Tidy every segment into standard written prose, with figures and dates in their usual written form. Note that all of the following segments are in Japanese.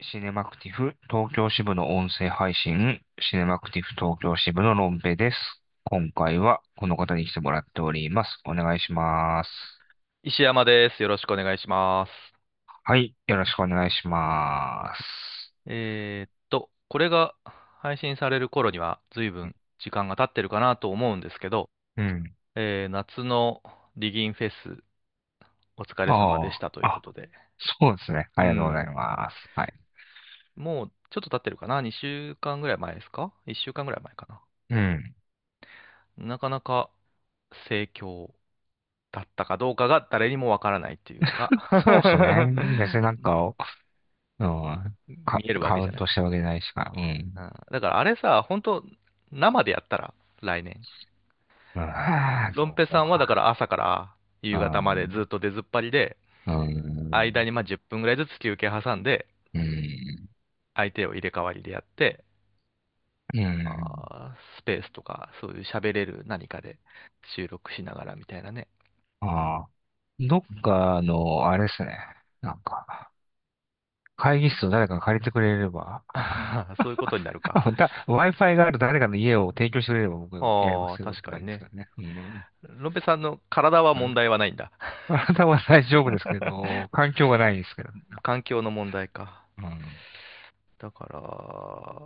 シネマクティフ東京支部の音声配信、シネマクティフ東京支部のロンペです。今回はこの方に来てもらっております。お願いします。 石山です。よろしくお願いします。 はい、よろしくお願いします。 これが配信される頃には随分時間が経ってるかなと思うんですけど、 うん。 夏のディギンフェスお疲れ様であしたというあ、 ことで、 そうですね。あうりがとうございん、 ます。はい。 もうちょっと経ってるかな？ 2 週間ぐらい前ですか？ 1 週間ぐらい前かな。 うん。 なかなか盛況だったかどうかが誰にもわからないっていうかそうですね。別になんか、うん、 見えるわけじゃない。 カウントしたわけないしか。うん。 うん、だからあれさ、本当生でやったら来年。 うん、 ロンペさんはだから朝からう夕方までずっん。 と出ずっぱりで、 うん。 間にまあ10分ぐらいずつ休憩挟んで、 うん。 相手を入れ替わりでやって、 うん。 まあ、スペースとかそういう喋れる何かで収録しながらみたいなね。 ああ、どっかの、あれですね。なんか、会議室を誰かが借りてくれれば、 そういうことになるか。 Wi-Fi がある誰かの家を提供してくれれば僕やりまああ、 すけどって確かにね。 感じですよね。うん。 ロンペさんの体はうん。 問題はないんだ。 体は大丈夫ですけど、環境がないんですけど。 環境の問題か。 うん。 だから、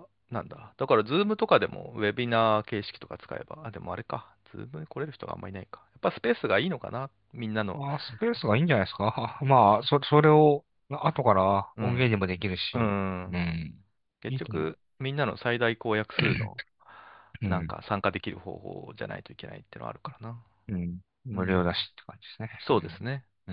なんだ。だから、ズームとかでもウェビナー形式とか使えば、あ、でもあれか。ズームに来れる人があんまりいないか。やっぱスペースがいいのかな、みんなの。 まあ、スペースがいいんじゃないですか。まあ、それを後から音源うん。 にもできるうし、うん。 ん。いいと思う。 結局、みんなの最大公約数の、 うん。 なんか参加できる方法じゃないといけないっていうのはあるからな。 うん。無料うん。 だしって感じですね。 そうですね。 うん。ううん。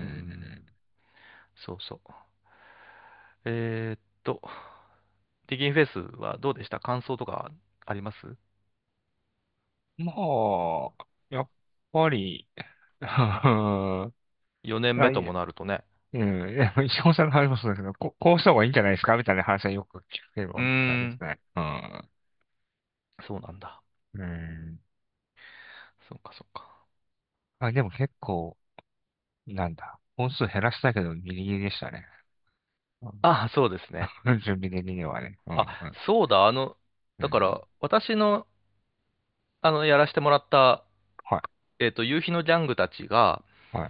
ん。 そうそう。えーっと、ディギンフェスはどうでした？感想とかあります？ まあ、やっぱり、あ 4 年目ともいや、 なるとね。 うん、いや、石本さんの話もそうですけど、こうした方がいいんじゃないですかみたいな話はよく聞けうーばって感じでん。 すね。うん。 そうなんだ。 うん。 そうか、そうか。 あ、でも結構、なんだ、本数減らしたけどギリギリでしたね。 あ、そうですね。 うん。準備的にはね。うん、 あ、 うん。 そうだ、 うん。 だから、私の、やらせてもらった、 はい。 夕日のギャングたちが、 はい。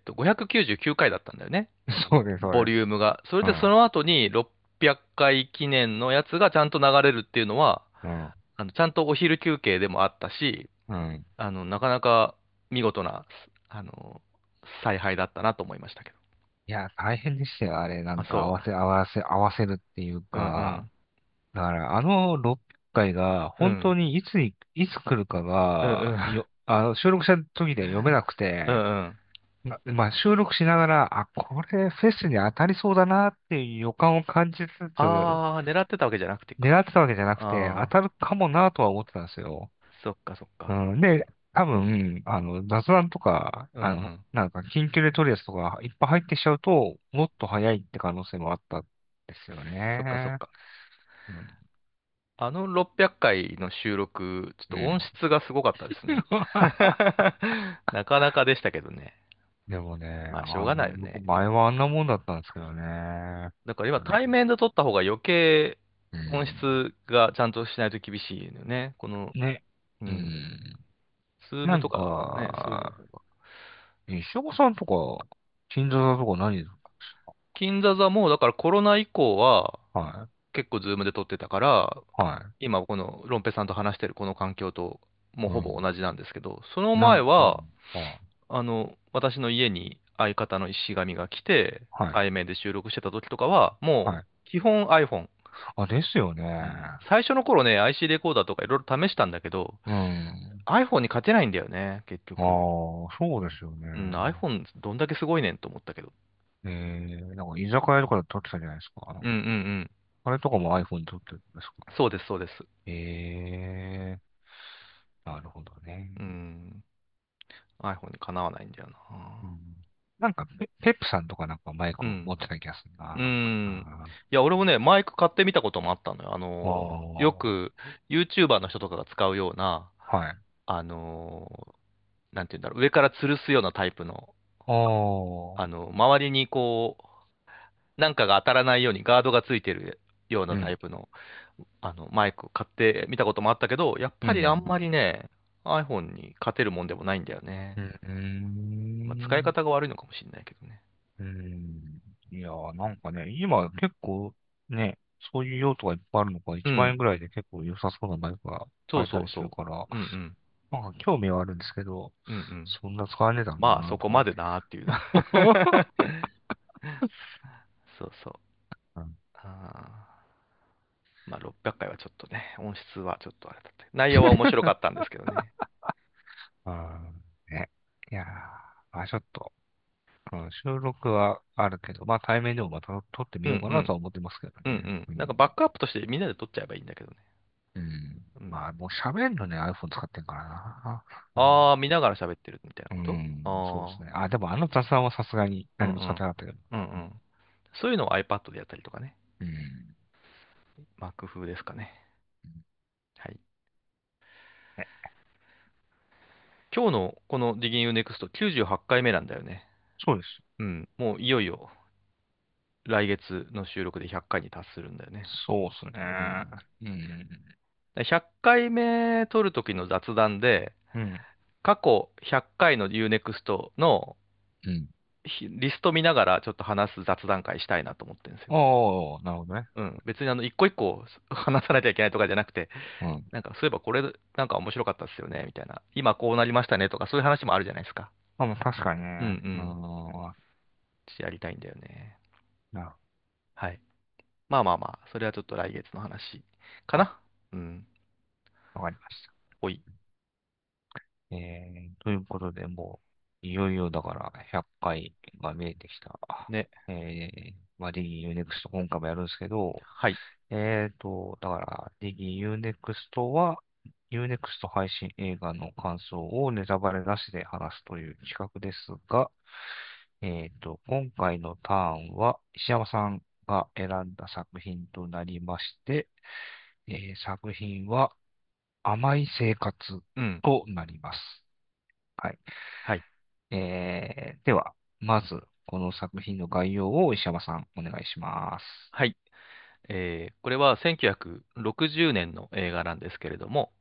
599回だったんだよね。 そうです、そうボです。 リュームが。それで、そうん。 の後に600回記念のやつがちゃんと流れるっていうのは、 うん。 ちゃんとお昼休憩でもあったし、 うん。 なかなか見事な、あの、采配だったなと思いましたけど。 いや、大変でしたよ。あれ、なんあ、 かそ合わせるっていうう。うんうか、 ん。 だから、あの600回が、本当うん。 にいつ来るかうんうが、 ん。 収録した時で読めなくて、 うんうん。 まあ、収録しながら、あ、これフェスに当たりそうだなっていう予感を感じつつ、 ああ、狙ってたわけじゃなくてか。 狙ってたわけじゃなくて、当ああ、 たるかもなとは思ってたんですよ。 そっかそっか。 うん、で、多分、雑談とか、 うんうん。 なんか、緊急で取るやつとか、いっぱい入ってきちゃうと、もっと早いって可能性もあったんですよね。 そっかそっか。 うん。 あの600回の収録、ちょっと音うん。 質がすごかったですね。なかなかでしたけどね。 でもね、 まあ、しょうがないよ僕、 ね。 前はあんなもんだったんですけどね。 だから今対面で撮った方が余計う音ん。 質がちゃんとしないと厳しいよね。 ね。 ううん、 ん。 ズーなんムとかね、そういうののか、 方が。 石岡さんとか、金座座とか何です金座座も、だからコロナ以降はか？はい。 結構ズームで撮ってたから、 は今このロンペさんと話してるこの環境ともうい。うほぼん。 同じなんですけど、そのなんか、 前は、 は私の家に相方の石神が来て、 い。はい。 対面で収録してた時とかは、もうはい。 基本 iPhone。 あ、ですよね。 うん、最初の頃ね、IC レコーダーとかいろいろ試したんだけど、 うん。 iPhone に勝てないんだよね、結あ局。 あ、そうですようん、 ね。 iPhone どんだけすごいねんと思ったけど。 なんか居酒屋とかで撮ってたじゃないですか。 うんうんうん。 あれとかも iPhone に撮ってるんですか？ そうです、そうです。 ええなるほどね。 うん。iPhone にかなわないんだよな。 うん。なんかペップさんとかなんかマイクうん。 持ってた気がするな。 うなんかん。 な。 いや、俺もね、マイク買ってみたこともあったのよ。 ああ、 よく YouTuber の人とかが使うような、 はい。 あのなんて言うんだろう、上から吊るすようなタイプの、 ああ、 周りになんかが当たらないようにガードがついてるようなタうん。 イプの、マイクを買ってみたこともあったけど、やっうん。 ぱりあんまりね、iPhone に勝てるもんでもないんだよね。 うん。うまあ、使いん。 方が悪いのかもしれないけどね。 うん。いやー、なんかね、今結構ね、そういう用途がいっぱいあるのか、1万うん。 円ぐらいで結構良さそうなバイクがそう買えたりそうそするから、 う。うんうん。 なんか興味はあるんですけど、 うんうん。 そんな使わねえだろうまあ、そこまでなと思って。 なーっていう。そうそう。 うんあまあ、600回はちょっとね、音質はちょっとあれだった。内容は面白かったんですけどね。 ね。いやー、まあちょっと、収録はあるけど、まあ対面でもまた撮ってみようかなとうんうん。 は思ってますけどね。 うんうん。 うん。 なんかバックアップとしてみんなで撮っちゃえばいいんだけどね。 うん。 うん。 まあもう喋るのね、iPhone 使ってんからな。 ああ、見ながら喋ってるみたいなうこと。 ん、そうですあね。あ、でもあの雑談はさすがにあー、うん何も使ってなかったけど。 うん。うんうん。そういうのを iPad でやったりとかね。 うん。 まあ、工夫ですかね。はい。 ね、 今日のこの Digging Next 98回目なんだよね。 そうです。 うん。もういよいよ来月の収録で100回に達するんだよね。 そうですね。 うん。 うん。 100回目撮る時の雑談で、 うん。 過去100回の Unext のうん。 リスト見ながらちょっと話す雑談会したいなと思ってるんですよ。 おー、なるほどね。 うん。別に一個一個話さなきゃいけないとかじゃなくて、 うん。 なんかそういえばこれなんか面白かったですよね、みたいな。今こうなりましたねとかそういう話もあるじゃないですか。 まあ、まあ確かにうんうね。うん。 ん。 やりたいんだよね。 なるほはい。まあまあまあ、それはちょっと来月の話かど。はい。 な。うん。 わかりました。 おい。 ということで、もう、いよいよだから100回が見えてきた。 ね。 まあ、ディギー UNEXT 今回もやるんですけど、 はい。 だから、ディギー UNEXT は、UNEXT 配信映画の感想をネタバレなしで話すという企画ですが、今回のターンは、石山さんが選んだ作品となりまして、作品は、甘い生活うん。 となります。はい。 はい。 では、まず、この作品の概要を石山さん、お願いします。 はい。これは1960年の映画なんですけれども、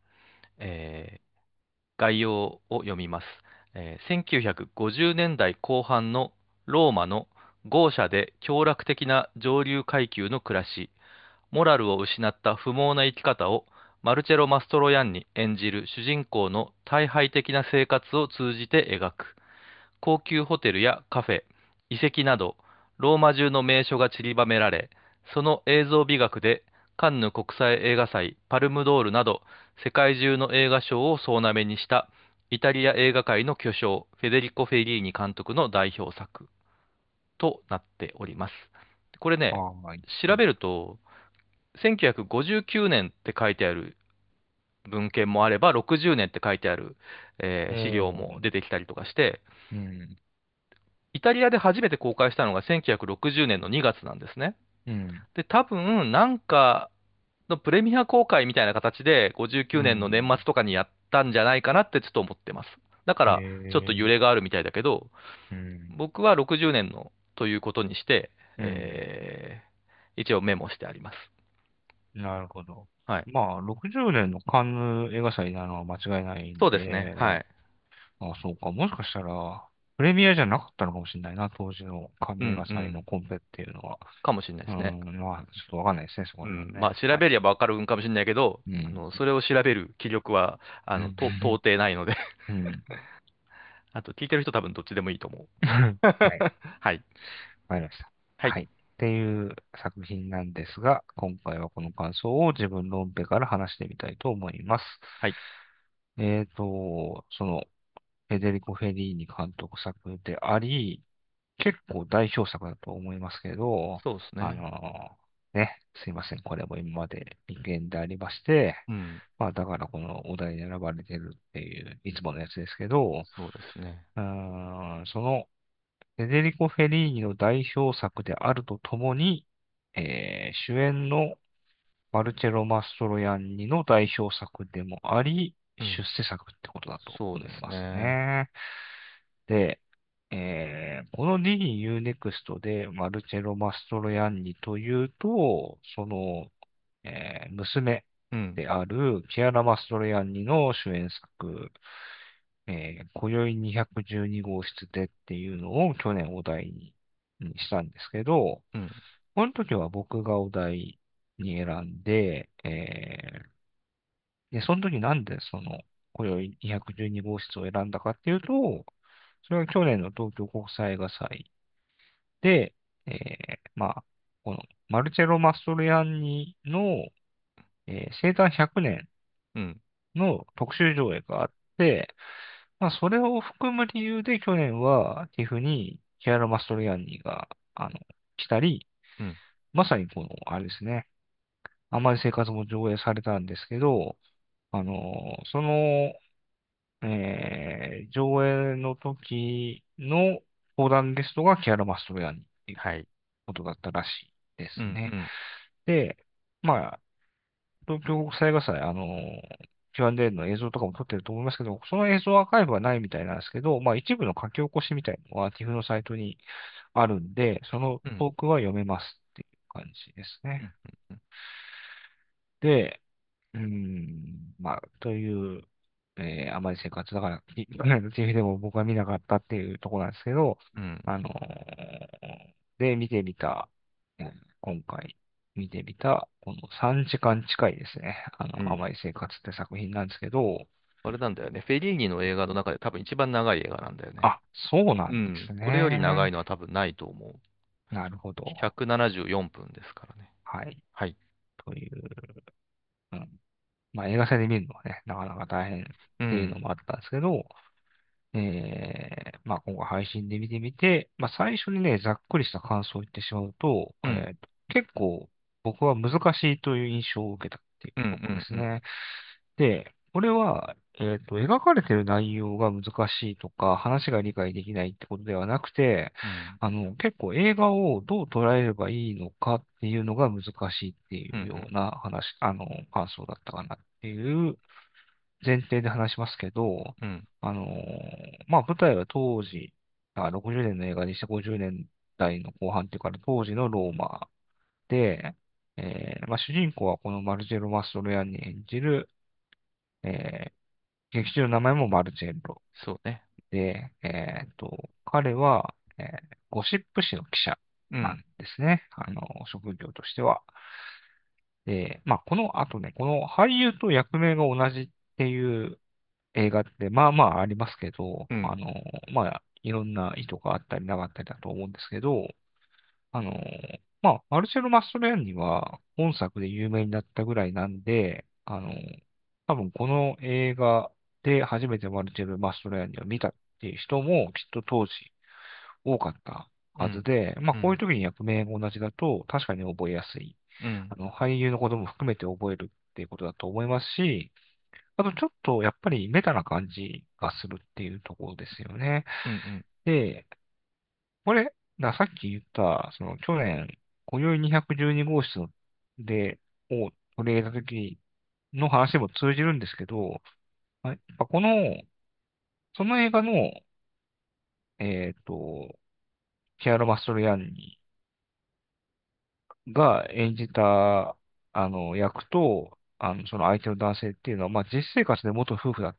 概要を読みます。1950年代後半のローマの豪奢で享楽的な上流階級の暮らし、モラルを失った不毛な生き方をマルチェロ・マストロヤンに演じる主人公の大敗的な生活を通じて描く。高級ホテルやカフェ、遺跡など、ローマ中の名所が散りばめられ、その映像美学でカンヌ国際映画祭、パルムドールなど、世界中の映画賞を総なめにしたイタリア映画界の巨匠、フェデリコ・フェリーニ監督の代表作となっております。これね、 はい。 調べると、1959年って書いてある文献もあれば、60年って書いてある、 お資料もー、 出てきたりとかして、 うん、 イタリアで初めて公開したのが1960年の2月なんですね。 うん、 で、多分、なんかのプレミア公開みたいな形で59 う年の年ん。 末とかにやったんじゃないかなってちょっと思ってます。だから、ちょっと揺れえがあるみたいだけど、 うん、 僕は60年のということにして、 うん。 一応メモしてあります。 なるほど。 はい。 まあ、60年のカンヌ映画祭なのは間違いないんそうですね。はで、 い。 あ、そうか。もしかしたら、プレミアじゃなかったのかもしれないな、当時のカンうヌ映画祭のんうん。 コンペっていうのは。 かもしれないですね。 うん、まあ、ちょっとわかんないですね、そこうん。 ら辺はね。 まあ、調はい。 べればわかるんかもしれないけど、 うん、 それを調べる気力は、 うん、 到底ないのでうん。 あと、聞いてる人多分どっちでもいいと思う。 はい。 はい。 わかりました。 はい。 はい。っていう作品なんですが、今回はこの感想を自分のオンペから話してみたいと思います。 はい。 その、フェデリコ・フェリーニ監督作であり、結構代表作だと思いますけど、 そうですね。 すいません。これも今まで未見でありまして、 うん。 まあだからこのお題に選ばれてるっていう、いつものやつですけど、 そうですね。 そのフェデリコ・フェリーニの代表作であるとともに、主演のマルチェロ・マストロヤンニの代表作でもあり、 うん。 出世作ってことだとそうで思いますすね。 ね。で、 このディニー U-NEXT でマルチェロ・マストロヤンニというと、その、娘うん。 であるキアラ・マストロヤンニの主演作、今宵212号室でっていうのを去年お題にしたんですけど、 うん。 この時は僕がお題に選んで、で、その時なんでその、今宵212号室を選んだかっていうと、それは去年の東京国際映画祭で、まあ、このマルチェロ・マストロヤンニの、生誕100年うん。 の特集上映があって、まあ、それを含む理由で去年は、ティフにキアラ・マストロヤンニが、来たり、 うん。 まさにこの、あれですね、あまり生活も上映されたんですけど、その、上映の時の登壇ゲストがキアラ・マストロヤンニっていうはい。 ことだったらしいでうん。うすね。 ん。 で、まあ、東京国際映画祭、Q&A の映像とかも撮ってると思いますけど、その映像アーカイブはないみたいなんですけど、まあ一部の書き起こしみたいなのは TIFF のサイトにあるんで、そのうん。 トークは読めますっていう感じですね。 うん。うん。 で、まあ、という、あまり生活だから、TV でも僕は見なかったっていうところなんですけど、 うん。 で、見てみた、今回見てみた、この3時間近いですね、 うん。 甘い生活って作品なんですけど、 あれなんだよね。フェリーニの映画の中で多分一番長い映画なんだよね。 あ、そうなうん。 んですこれより長いね。 のは多分ないと思う。 なるほど。 174分ですからね。 はい。 はい。 という、まあ映画祭で見るのはね、なかなか大変っていうのうん。 もあったんですけど、まあ今回配信で見てみて、まあ最初にね、ざっくりした感想を言ってしまうと、 うん。 結構僕は難しいという印象を受けたっていううん。うところでん。うん。 すね。で、これは、描かれている内容が難しいとか、話が理解できないってことではなくて、 うん。 結構映画をどう捉えればいいのかっていうのが難しいってうん。ういうようん。 な話、感想だったかなっていう前提で話しますけど、 うん。 まあ、舞台は当時、60年の映画にして50年代の後半っていうから当時のローマで、まあ、主人公はこのマルジェロ・マストロヤンに演じる、え劇中の名前もマルチェロそうね。 で、彼は、ゴシップ誌の記者なんうん。 ですね。職業としては。で、まあ、この後ね、この俳優と役名が同じっていう映画って、まあまあありますけど、 うん。 まあ、いろんな意図があったりなかったりだと思うんですけど、あの、まあ、マルチェロ・マストロヤンニは本作で有名になったぐらいなんで、多分この映画で初めてマルチェロ・マストロヤンニを見たっていう人もきっと当時多かったうん。 はずで、まあ、 うん。 こういう時に役名が同じだと確かに覚えやすい。 うん。 俳優のことも含めて覚えるっていうことだと思いますし、あとちょっとやっぱりメタな感じがするっていうところですよね。 うん。 で、これ、さっき言った、その去年、今宵212号室で、を取り上げた時の話も通じるんですけど、やっぱこの、その映画の、えっと、キアラ・マストロヤンニが演じた、役と、その相手の男性っていうのは、まあ、実生活で元夫婦だった、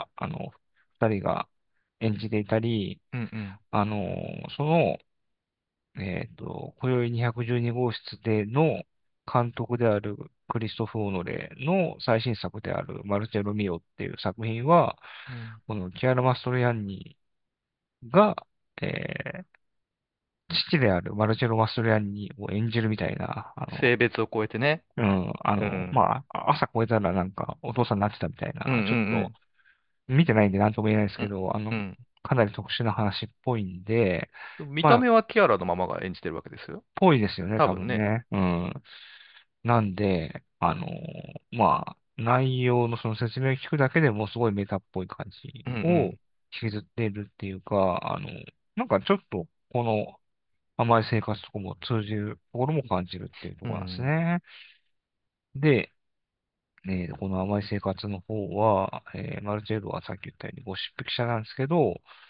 二人が演じていたり、 うん。うん。 あの、その、今宵212号室での監督であるクリストフ・オノレの最新作であるマルチェロ・ミオっていう作品は、 うん。 このキアラ・マストロヤンニが、え父であるマルチェロ・マストロヤンニを演じるみたいな、 性別を超えてね。うん。 まあ、朝超えたらなんかお父さんになってたみたいうん。うな、ちょっとん。 見てないんで何とも言えないですうん。 けど、 うん。 かなり特殊な話っぽいんで、 見たまあ、 目はキアラのままが演じてるわけですよ。 ぽいですよね、 多分ね。 多分ね。うん。なんで、まあ、内容のその説明を聞くだけでもすごいメタっぽい感じうんうをん。 引きずっているっていうか、なんかちょっとこの甘い生活とかも通じるところも感じるっていうところなんですうん。 ね。で、この甘い生活の方は、マルチェルはさっき言ったようにゴシップ記者なんですけど、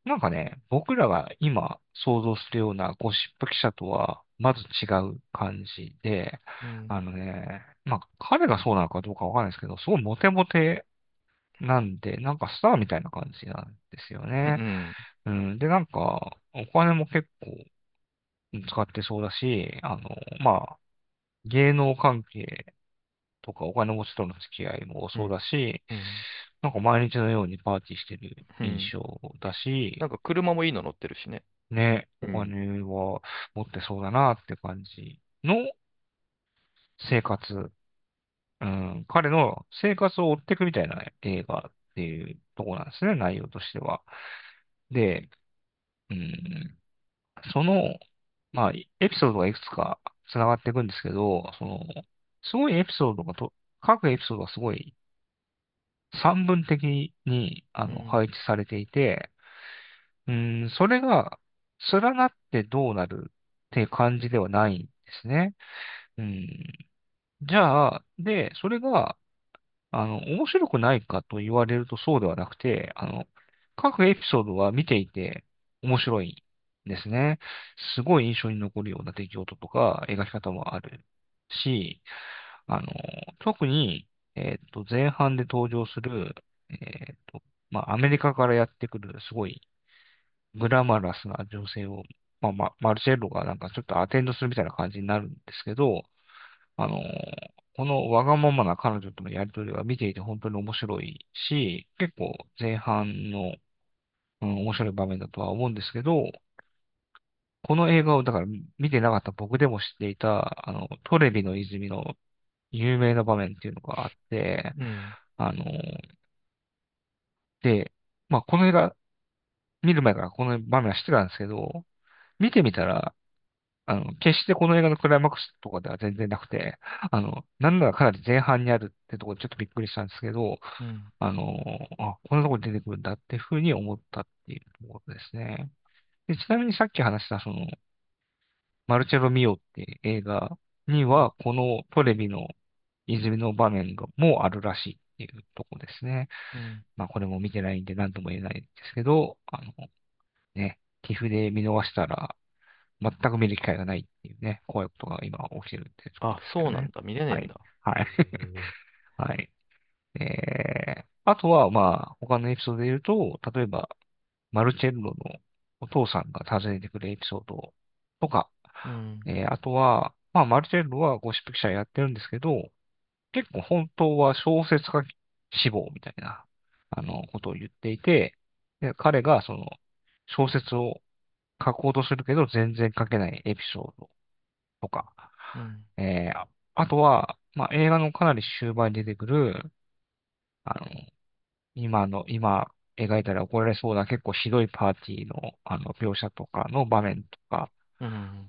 なんかね、僕らが今想像するようなゴシップ記者とは、まず違う感じで、 うん。 まあ、彼がそうなのかどうかわかんないですけど、すごいモテモテなんで、なんかスターみたいな感じなんですようん。うね。 ん。 うん。で、なんか、お金も結構使ってそうだし、まあ、芸能関係とかお金持ちとの付き合いもそううん。 だし、 うん。 なんか毎日のようにパーティーしてるうん。 印象だし、 なんか車もいいの乗ってるしね。 ね、おうん。 金は持ってそうだなって感じの生活、うん、彼の生活を追っていくみたいな映画っていうところなんですね、内容としては。で、うん、その、まあ、エピソードがいくつか繋がっていくんですけど、すごいエピソードが各エピソードがすごい散文的に、 うん。 配置されていて、それが連なってどうなるっていう感じではないんですね。うん、じゃあ、で、それが、面白くないかと言われるとそうではなくて、各エピソードは見ていて面白いんですね。すごい印象に残るような出来事とか描き方もあるし、あの、特に、前半で登場する、まあ、アメリカからやってくるすごいグラマラスな女性を、マルチェッロがなんかちょっとアテンドするみたいな感じになるんですけど、あの、このわがままな彼女とのやりとりは見ていて本当に面白いし、結構前半の、面白い場面だとは思うんですけど、この映画をだから見てなかった僕でも知っていた、トレビの泉の有名な場面っていうのがあって、 うん。 あの、で、まあ、この映画見る前からこの場面は知ってたんですけど、見てみたら、決してこの映画のクライマックスとかでは全然なくて、なんならかなり前半にあるってところでちょっとびっくりしたんですけど、 うん。 こんなところに出てくるんだっていうふうに思ったっていうところですね。で、ちなみにさっき話したマルチェロミオっていう映画には、このトレビの泉の場面がもうあるらしいっていうところですね。 うん。 まあ、これも見てないんで何とも言えないですけど、ね、ティフで見逃したら、全く見る機会がないっていうね、怖いことが今起きてるっていうところあ、 ですけどね。 そうなんだ。見れねえはい。 んだ。 はい。 へえ。 はい。あとは、まあ、他のエピソードで言うと、例えば、マルチェッロのお父さんが訪ねてくるエピソードとか、 うん。 あとは、まあ、マルチェッロはゴシップ記者やってるんですけど、結構本当は小説家志望みたいな、ことを言っていて、で、彼がその小説を書こうとするけど全然書けないエピソードとか、 うん。 あとは、まあ、映画のかなり終盤に出てくる、あの、今描いたら怒られそうな結構ひどいパーティーの、描写とかの場面とか、 うん。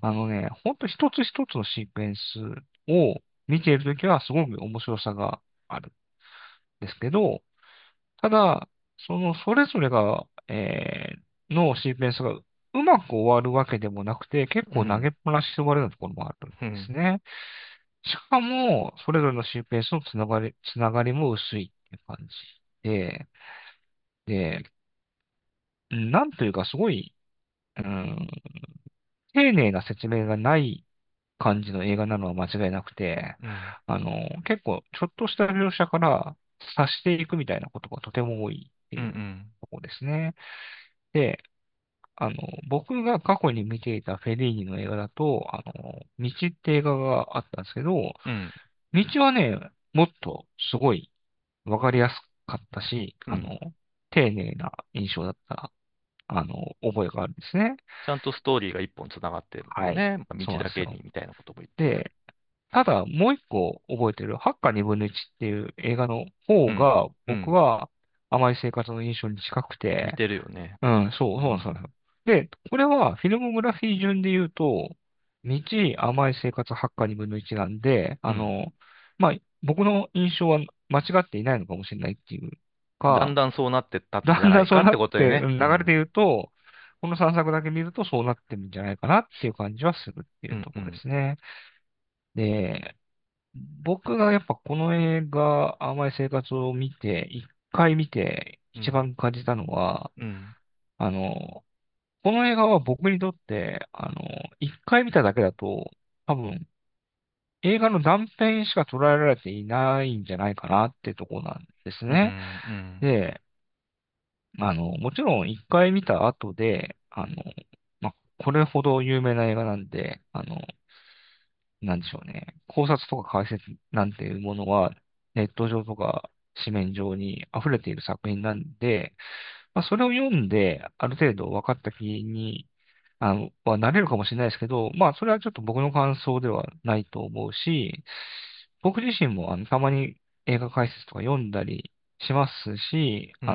ほんと一つ一つのシークエンスを見ているときはすごく面白さがあるんですけど、ただ、それぞれが、のシークエンスがうまく終わるわけでもなくて、結構投げうん。 っぱなしで終わるようなところもあるんでうん。 すね。しかも、それぞれのシークエンスのつながりも薄いっていう感じで、で、なんというかすごい、うん、丁寧な説明がない感じの映画なのは間違いなくて、 うん。 結構ちょっとした描写から察していくみたいなことがとても多いってうん。ういうん。 ところですね。で、僕が過去に見ていたフェリーニの映画だと、道って映画があったんですけど、 うん。 道はね、もっとすごいわかりやすかったし、 うん。 丁寧な印象だった、覚えがあるんですね。 ちゃんとストーリーが一本つながってるんだはい。 よね。まあ、道そうなんですよ。 だけにみたいなことも言ってるし。 で、ただ、もう一個覚えてる、ハッカー2分の1っていう映画のうん。 方が、 うん。 僕は甘い生活の印象に近くて、 似てるよね。 うん、そうなんですよ。で、これはフィルモグラフィー順で言うと、道、甘い生活、ハッカー2分の1なんで、 うん。 まあ、僕の印象は間違っていないのかもしれないっていうか、 だんだんそうなってったんじだんだんそうゃないかってなって、 ことよね。 うん流れでうん。 言うと、この3作だけ見るとそうなってるんじゃないかなっていう感じはするっていうん。 うところでうん。 すね。で、僕がやっぱこの映画、甘い生活を見て、一回見てうん。 一番感じたのは、 うん。 あの、この映画は僕にとって、一回見ただけだと、多分、映画の断片しか捉えられていないんじゃないかなってとこなんですうん、 ね。 うん、 で、もちろん一回見た後で、これほど有名な映画なんで、なんでしょうね。考察とか解説なんていうものは、ネット上とか紙面上に溢れている作品なんで、それを読んで、ある程度分かった気に、なれるかもしれないですけど、それはちょっと僕の感想ではないと思うし、僕自身も、たまに映画解説とか読んだりしますし、 うん、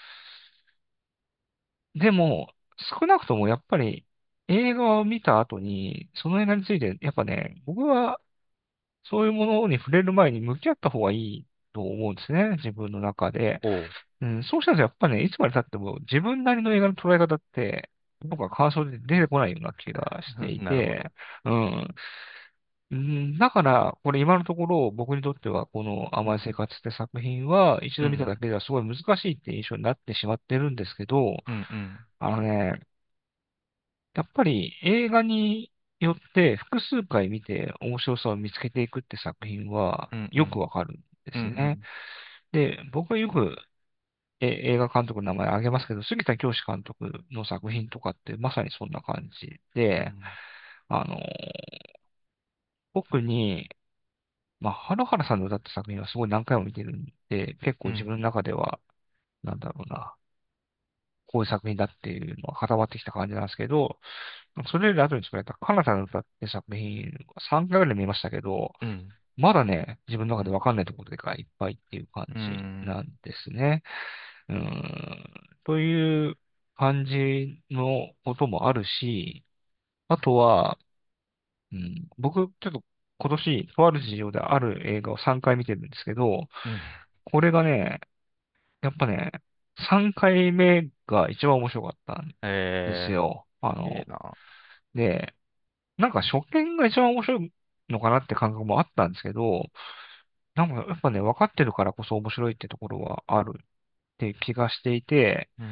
でも、少なくともやっぱり映画を見た後に、その映画について、やっぱね、僕はそういうものに触れる前に向き合った方がいいと思うんですね、自分の中で。 おう。 うん、そうしたらやっぱね、いつまで経っても自分なりの映画の捉え方って、僕は感想で出てこないような気がしていて、 なるほど。 うん。だから、これ今のところ僕にとっては、この甘い生活って作品は、一度見ただうん、 けではすごい難しいって印象になってしまってるんですけど、 うん、うん、 あのね、やっぱり映画によって複数回見て面白さを見つけていくって作品はうん、うよくん、 わかるんでうん、うすね。 ん、 で、僕はよく映画監督の名前挙げますけど、杉田教師監督の作品とかってまさにそんな感じで、 うん、 あの特に、原原さんの歌った作品はすごい何回も見てるんで、結構自分のうん、 中では、なんだろうな、こういう作品だっていうのが固まってきた感じなんですけど、それより後に作られたカナダの歌って作品3回ぐらい見ましたけど、 うん、 まだね、自分の中でうん、 わかんないところがいっぱいっていう感うじなん、 んですね。という感じのこともあるし、あとは、僕、ちょっと今年、とある事情である映画を3回見てるんですけど、 うん。 これがね、やっぱね、3回目が一番面白かったんですよ。 ええな。 で、なんか初見が一番面白いのかなって感覚もあったんですけど、なんかやっぱね、分かってるからこそ面白いってところはあるって気がしていて、 うん、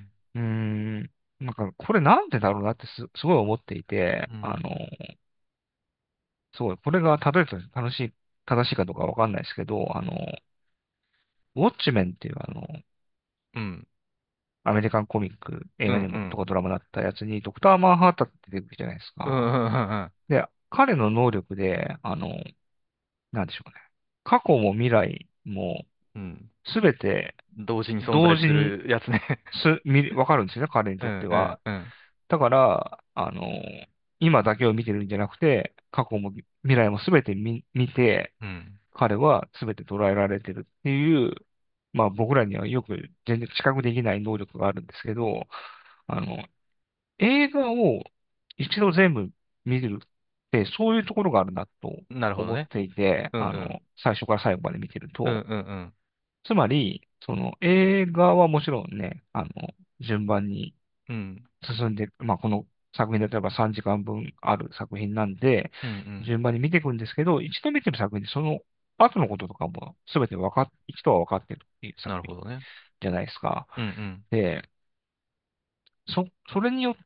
うーん、なんかこれなんでだろうなってすごい思っていて、 うん、 すごい、これが例えば正しいかどうかわかんないですけど、ウォッチメンっていううん、 アメリカンコミック、映うん、う画にもとん、 かドラマだったやつに、ドクター・マンハッタンって出てくるじゃないですうん、 か。 うん、 で、彼の能力で、なんでしょうね。過去も未来もうん。 すべて同時に存在す同時にるやつね。 わかるんですよね、彼にうん、 とっては。 うん、うん、 だから、今だけを見てるんじゃなくて、過去も未来もすべて見て、 うん、 彼はすべて捉えられてるっていう、僕らにはよく全然知覚できない能力があるんですけど、あの、映画を一度全部見るって、そういうところがあるなとなるほどね。 思っていて、 うん、うん、 最初から最後まで見てるうん、うと、 ん、うん、 つまり、その映画はもちろんね、順番にうん、 進んで、この作品で例えば3時間分ある作品なんで、 うん、うん。 順番に見ていくんですけど、一度見てる作品でその後のこととかも全て一度は分かってるっていう作品なるほどね。 じゃないですか。 うん、うん、 で、それによって、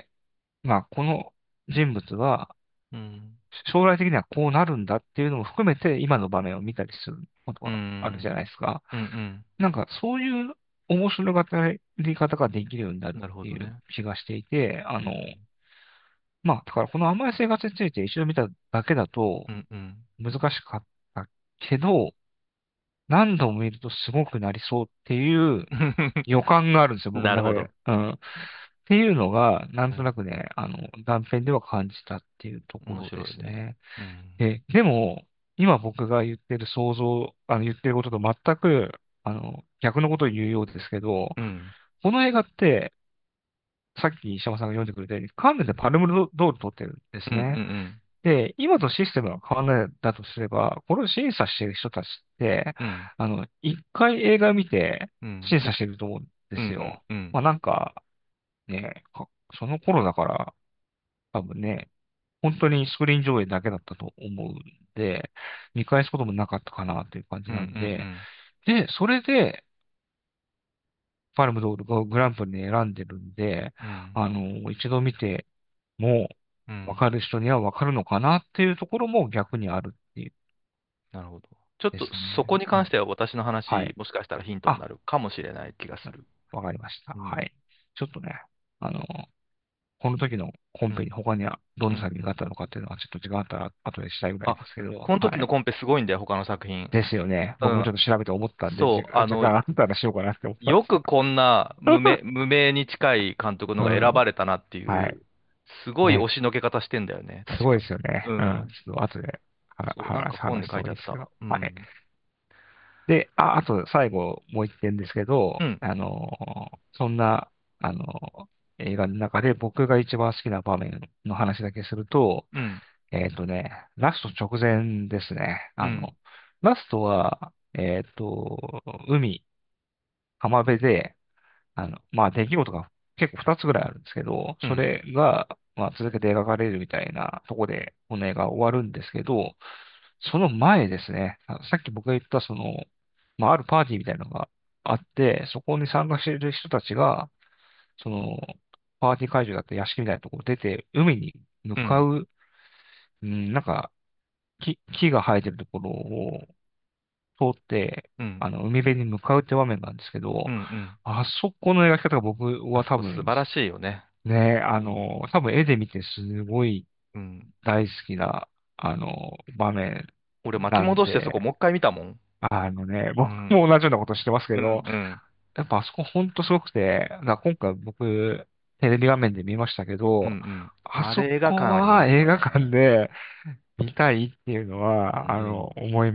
この人物はうん、 将来的にはこうなるんだっていうのも含めて今の場面を見たりすることうがあるじゃん、 ないですか。 うん、うん。 なんかそういう面白がり方ができるようになるなるっていうほどね。 気がしていて、 うん、 だからこの甘い生活について一度見ただけだとうん、うん。 難しかったけど、何度も見るとすごくなりそうっていう予感があるんですよ、僕の中で。 なるほど。 うん。っていうのが、なんうん、 となくね、断片では感じたっていうとこ面ろで白いね。 すね。 うん、 でも、今僕が言ってる言ってることと全く、逆のことを言うようですけど、 うん、 この映画って、さっき石山さんが読んでくれたように、カンヌでパルムドール撮ってるんでうん、うん、 すね。 うん、 で、今とシステムが変わらないだとすれば、これを審査している人たちって、 うん、 一回映画見てうん、 審査してると思うんでうん、 すよ。 うん、 なんか、ね、その頃だから、多分ね、本当にスクリーン上映だけだったと思うんで、見返すこともなかったかなという感じうん、うん、 なんで、 うん、 で、それで、 パルムドールがグランプリに選んでるんで、 うん。 一度見ても、わうん。 かる人にはわかるのかなっていうところも逆にあるっていうなるほど。ちょっでとすね。 そこに関しては私の話、 はい。 もしかしたらヒントにあ、 なるかもしれない気がする。 わかりました。 うん。 はい。ちょっとね、あの、この時の本編にうん。 他にはどんうん。 な作品があったのかっていうのはちょっと時間あったら後でしたいぐらいあ、 ですけど、 このはい。 時のコンペすごいんだよ、他の作品。 ですよね。 うん。 僕もちょっと調べて思ったんで、 そう、 時間あったらしようかなって思ったんですけよくこんな無名に近い監督のど。 が選うん。 ばれたなっていはい。 う、すごいね。 押しのけ方してんだよね、 すごい確か。 ですよね。うん。 うん。 ちょっと後でそう、なんか本に話した書いてあった。 方がいいですけど。はい。 うん。 で、あと最後もう一点ですけど、 うん。 そんな、あの映画の中で僕が一番好きな場面の話だけすると、 うん。 ラスト直前ですね。 うん。 ラストは、浜辺で、まあ、出来事が結構二つぐらいあるんですけど、 うん。 それが、まあ、続けて描かれるみたいなとこで、この映画終わるんですけど、その前ですね、さっき僕が言った、まあ、あるパーティーみたいなのがあって、そこに参加している人たちが、その、パーティー会場だった屋敷みたいなところを出て、海に向うん。 かう、なんか、木が生えてるところを通って、 うん。 海辺に向かうって場面なんですけど、 うん。うん。 あそこの描き方が僕あは多分、 そこ素晴らしいよね。 ね、多分絵で見てすごいうん。 大好きな、場面俺巻きなん戻してそこで、 もう一回見たもん。 僕うん。 も同じようなことしてますけうん。 ど、 うん。 やっぱあそこほんとすごくて、だから今回僕、テレビ画面で見ましたけうん。うど、 ん。 あそあれ映画こ館いは映画いよね。 館で見たいっていうのうん。うは、 ん。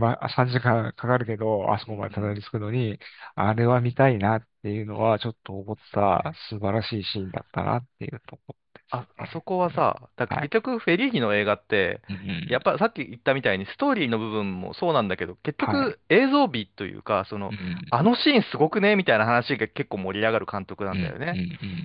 3時間かかるけど、あそうん。 こまでたどうん。 り着くのに、あれは見たいなっていうのは、ちょっと思ったそうね。 素晴らしいシーンだったなっていうところですあそね。 こはさ、だからはい。 結局フェリーニの映画って、 うん。 やっぱさっき言ったみたいにストーリーの部分もそうなんだけど、結はい。 局映像美というか、 うん。 あのシーンすごくねみたいな話が結構盛り上がる監督なうん。 んだよね。 うん。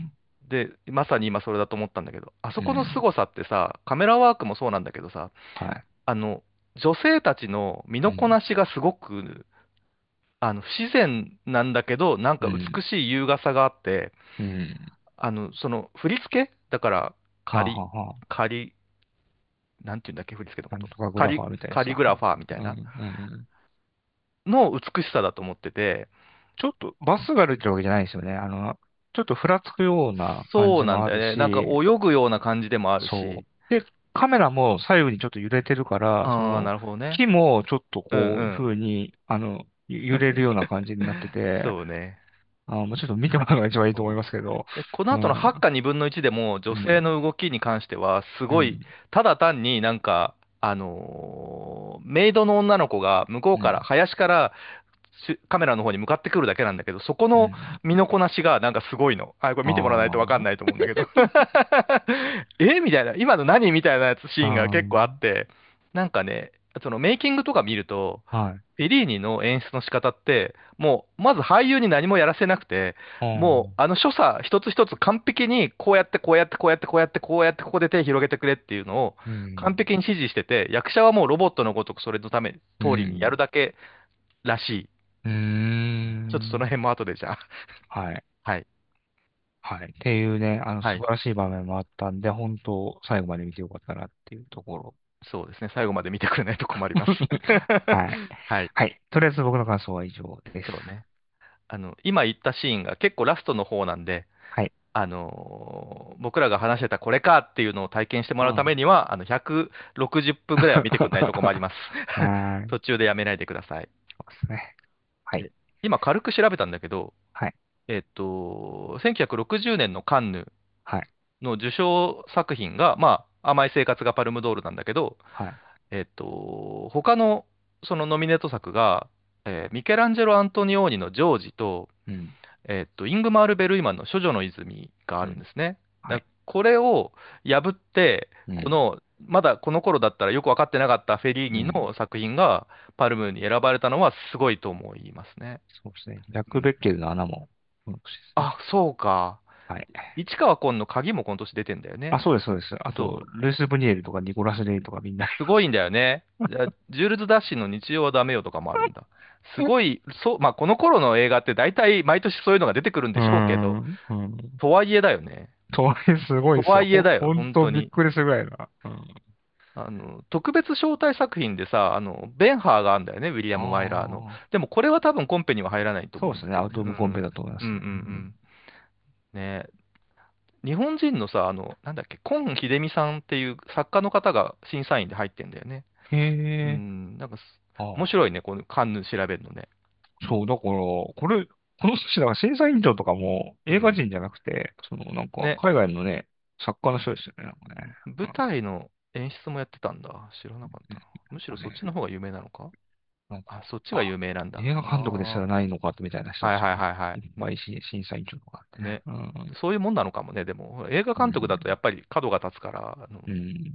で、まさに今それだと思ったんだけど、あそうん。うこのん。 凄さってさ、カメラワークもそうなんだけどさ、 はい。 あの、女性たちの身のこうん。 なしがすごく、不自然なんだけど、なんかうん。 美しい優雅さがあって、 うん。 その振り付けだから、 はあ、はあはあ、 仮、なんていうんだっけ、振り付けのこと。 なんとかグラファーみたいなやつだ。はい。 カリグラファーみたいうん。 なうん。 の美しさだと思ってて、 ちょっとバスが歩いてるわけじゃないですよね。ちょっとふらつくような感そうじもあるなんだよね。なんかし、 泳ぐような感じでもあるそし、 う。で、カメラも左右にちょっと揺れてるから、 ああ、なるほどね。 木もちょっとうんこういううん。 風に、揺れるような感じになってて、 そうね。 もうちょっと見てもらうのが一番いいと思いそうますけど、 で、この後のうん、 8か2分の1でも女性うん、 の動きに関しては、すごい、 うん、 ただ単になんか、メイドの女の子が向こうから、 うん、 林からカメラの方に向かってくるだけなんだけど、そこのうん。 身のこなしがなんかすごいの。あ、これ見てもらわないとわかんあないと思うんだけど。みたいな、今の何みたいなやつシあ、 ーンが結構あって、なんかね、そのメイキングとか見ると、 はい。 フェリーニの演出の仕方って、もう、まず俳優に何もやらせなくて、 あもう、 あ、 所作一つ一つ完璧に、こうやって、こうやって、こうやって、こうやって、こうやって、ここで手広げてくれっていうのをうん、 完璧に指示してて、役者はもうロボットのごとくそれのため、 う通りにやるん、 だけらしい。 うーちょっとそのん、 辺も後でじゃあ。 はい。 はい。 はい。っていうね、 はい。 素晴らしい場面もあったんで、本当、最後まで見てよかったなっていうところ。 そうですね。最後まで見てくれないと困ります。 はい。 はい。 はい。とりあえず僕の感想は以上です。 そうね。今言ったシーンが結構ラストの方なんで、 はい。 僕らが話してたこれかっていうのを体験してもらうためうん。 には、160分ぐらいは見てくれないと困ります。 はい。 途中でやめないでください。 そうですね。はい。 で今軽く調べたんだけど、 はい。 1960年のカンヌはい。 の受賞作品が、まあ、甘い生活がパルムドールなんだけど、 はい。 他のそのノミネート作が、ミケランジェロ・アントニオーニのジョージと、 うん。 イングマール・ベルイマンの処女の泉があうん。 るんですね。 はい。 これを破って、 うん。 まだこの頃だったらよく分かってなかったフェリーうん。 ニの作品がパルムに選ばれたのはすごいと思いますね。 そうですね。 うん、 ジャック・ベッケルの穴も、この年ですね。 あ、そうか。 はい。 市川崑の鍵も今年出てんだよあ、 ね。 そうです、そうです。あと、 そう。 ルイス・ブニエルとかニコラス・レイとかみんな。 すごいんだよね。じゃあジュールズ・ダッシュの日曜はダメよとかもあるんだ。すごい、そう、まあ、この頃の映画って大体毎年そういうのが出てくるんうーでしょうけど、 ん。うん。 とはいえだよね。 とはいえすごいとですよ。 はいえだよ、 ほんと本当に。 びっくりするぐらいだ。うん。 特別招待作品でさ、ベンハーがあるんだよね、ウィリアム・マイラーの。 ああ。 でもこれは多分コンペには入らないとそうですね。アウ思うんだけどね。 ト・オブ・コンペだと思いまうんうんうすね。うん。 ん。ね、日本人のさ、なんだっけ、今秀美さんっていう作家の方が審査員で入ってんだよね。 へうえ。 ん、なんか面ああ。 白いね、このカンヌ調べるのね。 そう、だから、この人、だから審査委員長とかもうん。 映画人じゃなくて、なんか、 ね、 海外のね、作家の人ですよね。なんかね。 舞台の演出もやってたんだ。知らなかったな。むしろそっなんかね、 ちの方が有名なのか。 なんか、 あ、そっちがあ、 有名なんだ。 映画監督ですらあないのか、みたいな人あ、はいたちがはいはいはい。 いっぱい審査委員長とかあってね。 ね。 うん。 そういうもんなのかもね。でも、ほら映画う監督だとやん。 っぱり角が立つから、 うん。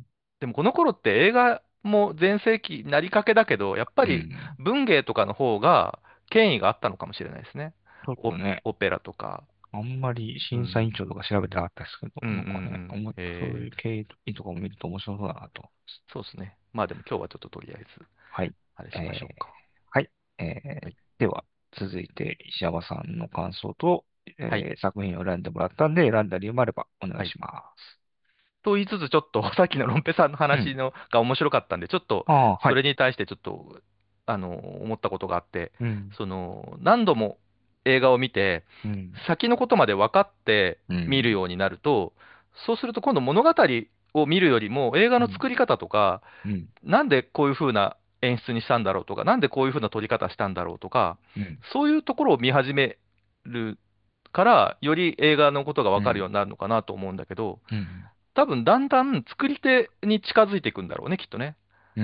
でもこの頃って映画も全盛期なりかけだけど、やっぱりうん。 文芸とかの方が権威があったのかもしれないですね。 ちょっとね、 オペラとか。 あんまり審査委員うん。 長とか調べてなかったですけど、 うんうんうなんかね、 ん。 そういう経緯とかも見ると面白そうだなと。 そうですね。まあでも今日はちょっととりあえず、 はい。 あれしましょうえか。 はい。 はい。 では、続いて石山さんの感想と、 はい。 作品を選んでもらったんで、選んだ理由もあればお願はい。 いします。 と言いつつ、ちょっとさっきのロンペさんのうん。 話のが面白かったんで、ちょっとああ、はい。 それに対してちょっと、思ったことがあって、 うん。 何度も映画を見て、 うん。 先のことまで分かってうん。 見るようになると、そうすると今度物語を見るよりも映画うん。 の作り方とか、 うん。 なんでこういう風な演出にしたんだろうとか、なんでこういう風な撮り方したんだろうとか、 うん。 そういうところを見始めるから、より映画のことが分かるよううん。 になるのかなと思うんだけど、 うん。 多分だんだん作り手に近づいていくんだろうね、きっとね。 うん。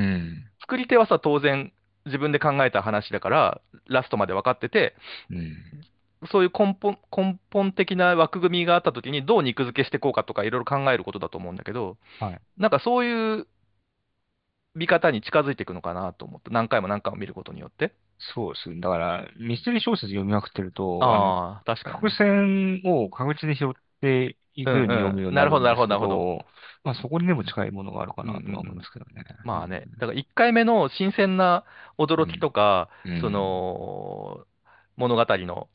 作り手はさ、当然自分で考えた話だから、ラストまで分かってて、 うん。 そういう根本的な枠組みがあったときに、どう肉付けしていこうかとか、いろいろ考えることだと思うんだけど、 はい。 なんかそういう見方に近づいていくのかなと思って、何回も何回も見ることによって。 そうですね。だから、ミステリー小説読みまくってると、 ああ、確かに伏ね。 線を確実に拾っていくように読うんうん。 むようになるほど、なるほど、 なるんですけなるほど。 ど、まあそこにでも近いものがあるかうんうんうなとは思いまん。 すけどね。 まあね、だから1回目の新鮮な驚きうん。 とか、 うん。 物語の、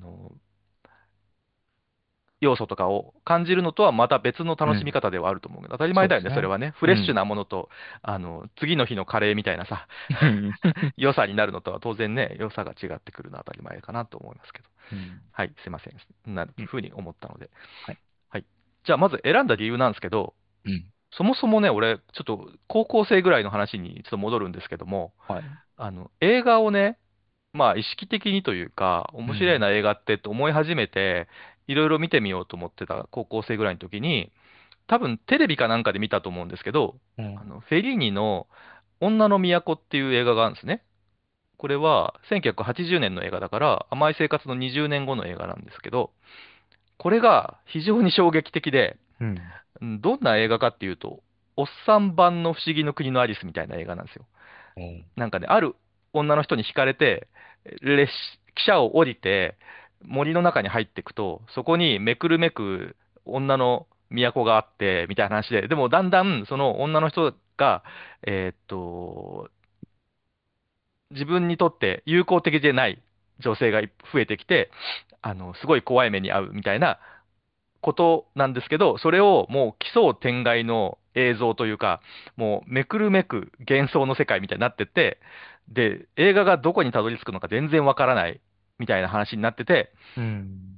要素とかを感じるのとはまた別のうん。 楽しみ方ではあると思うけど、当たり前だよね、それそうですね。 はね。フレッシュうん。 なものと、次の日のカレーみたいなさ、良さになるのとは当然ね、良さが違ってくるのは当たり前かなと思いますけど。 うん。 はい、すいません。そんなうん。 ふうに思ったので。 はい。 はい。じゃあ、まず選んだ理由なんですけど、 うん。 そもそもね、俺、ちょっと高校生ぐらいの話にちょっと戻るんですけども、 はい。 映画をね、まあ意識的にというか、面白いうん。 な映画ってと思い始めて、いろいろ見てみようと思ってた高校生ぐらいの時に、多分テレビかなんかで見たと思うんですけど、 うん。 フェリーニの女の都っていう映画があるんですね。これは1980年の映画だから、甘い生活の20年後の映画なんですけど、これが非常に衝撃的で、 うん。 どんな映画かっていうと、おっさん版の不思議の国のアリスみたいな映画なんですよ。 うん。 なんかね、ある女の人に惹かれて、汽車を降りて、森の中に入っていくと、そこにめくるめく女の都があって、みたいな話で、でもだんだんその女の人が、えーっと、自分にとって友好的でない女性が増えてきて、すごい怖い目に遭うみたいなことなんですけど、それをもう奇想天外の映像というか、もうめくるめく幻想の世界みたいになってて、で、映画がどこにたどり着くのか全然わからないみたいな話になってて、 うん。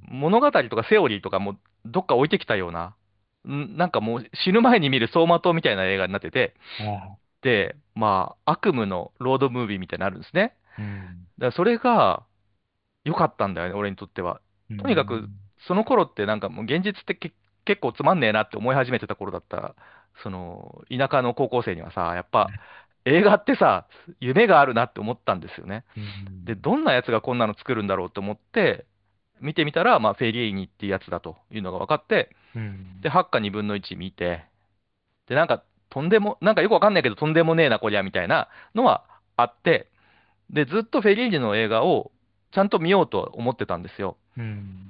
物語とかセオリーとかもどっか置いてきたような、なんかもう死ぬ前に見る走馬灯みたいな映画になってて、 ああ。 で、まあ、悪夢のロードムービーみたいになるんですね。 うん。 だからそれが良かったんだよね、俺にとっては。 うとにかく、 ん。 その頃ってなんかもう現実って結構つまんねえなって思い始めてた頃だった、田舎の高校生にはさ、やっぱ映画ってさ、夢があるなって思ったんですよね。 うで、 ん。 どんなやつがこんなの作るんだろうと思って、見てみたら、まあ、フェリーニっていうやつだというのが分かって、 うん。 で、8か2分の1見て、で、なんか、なんかよくわかんないけど、とんでもねえな、こりゃ、みたいなのはあって、で、ずっとフェリーニの映画をちゃんと見ようとは思ってたんですよ。 うん。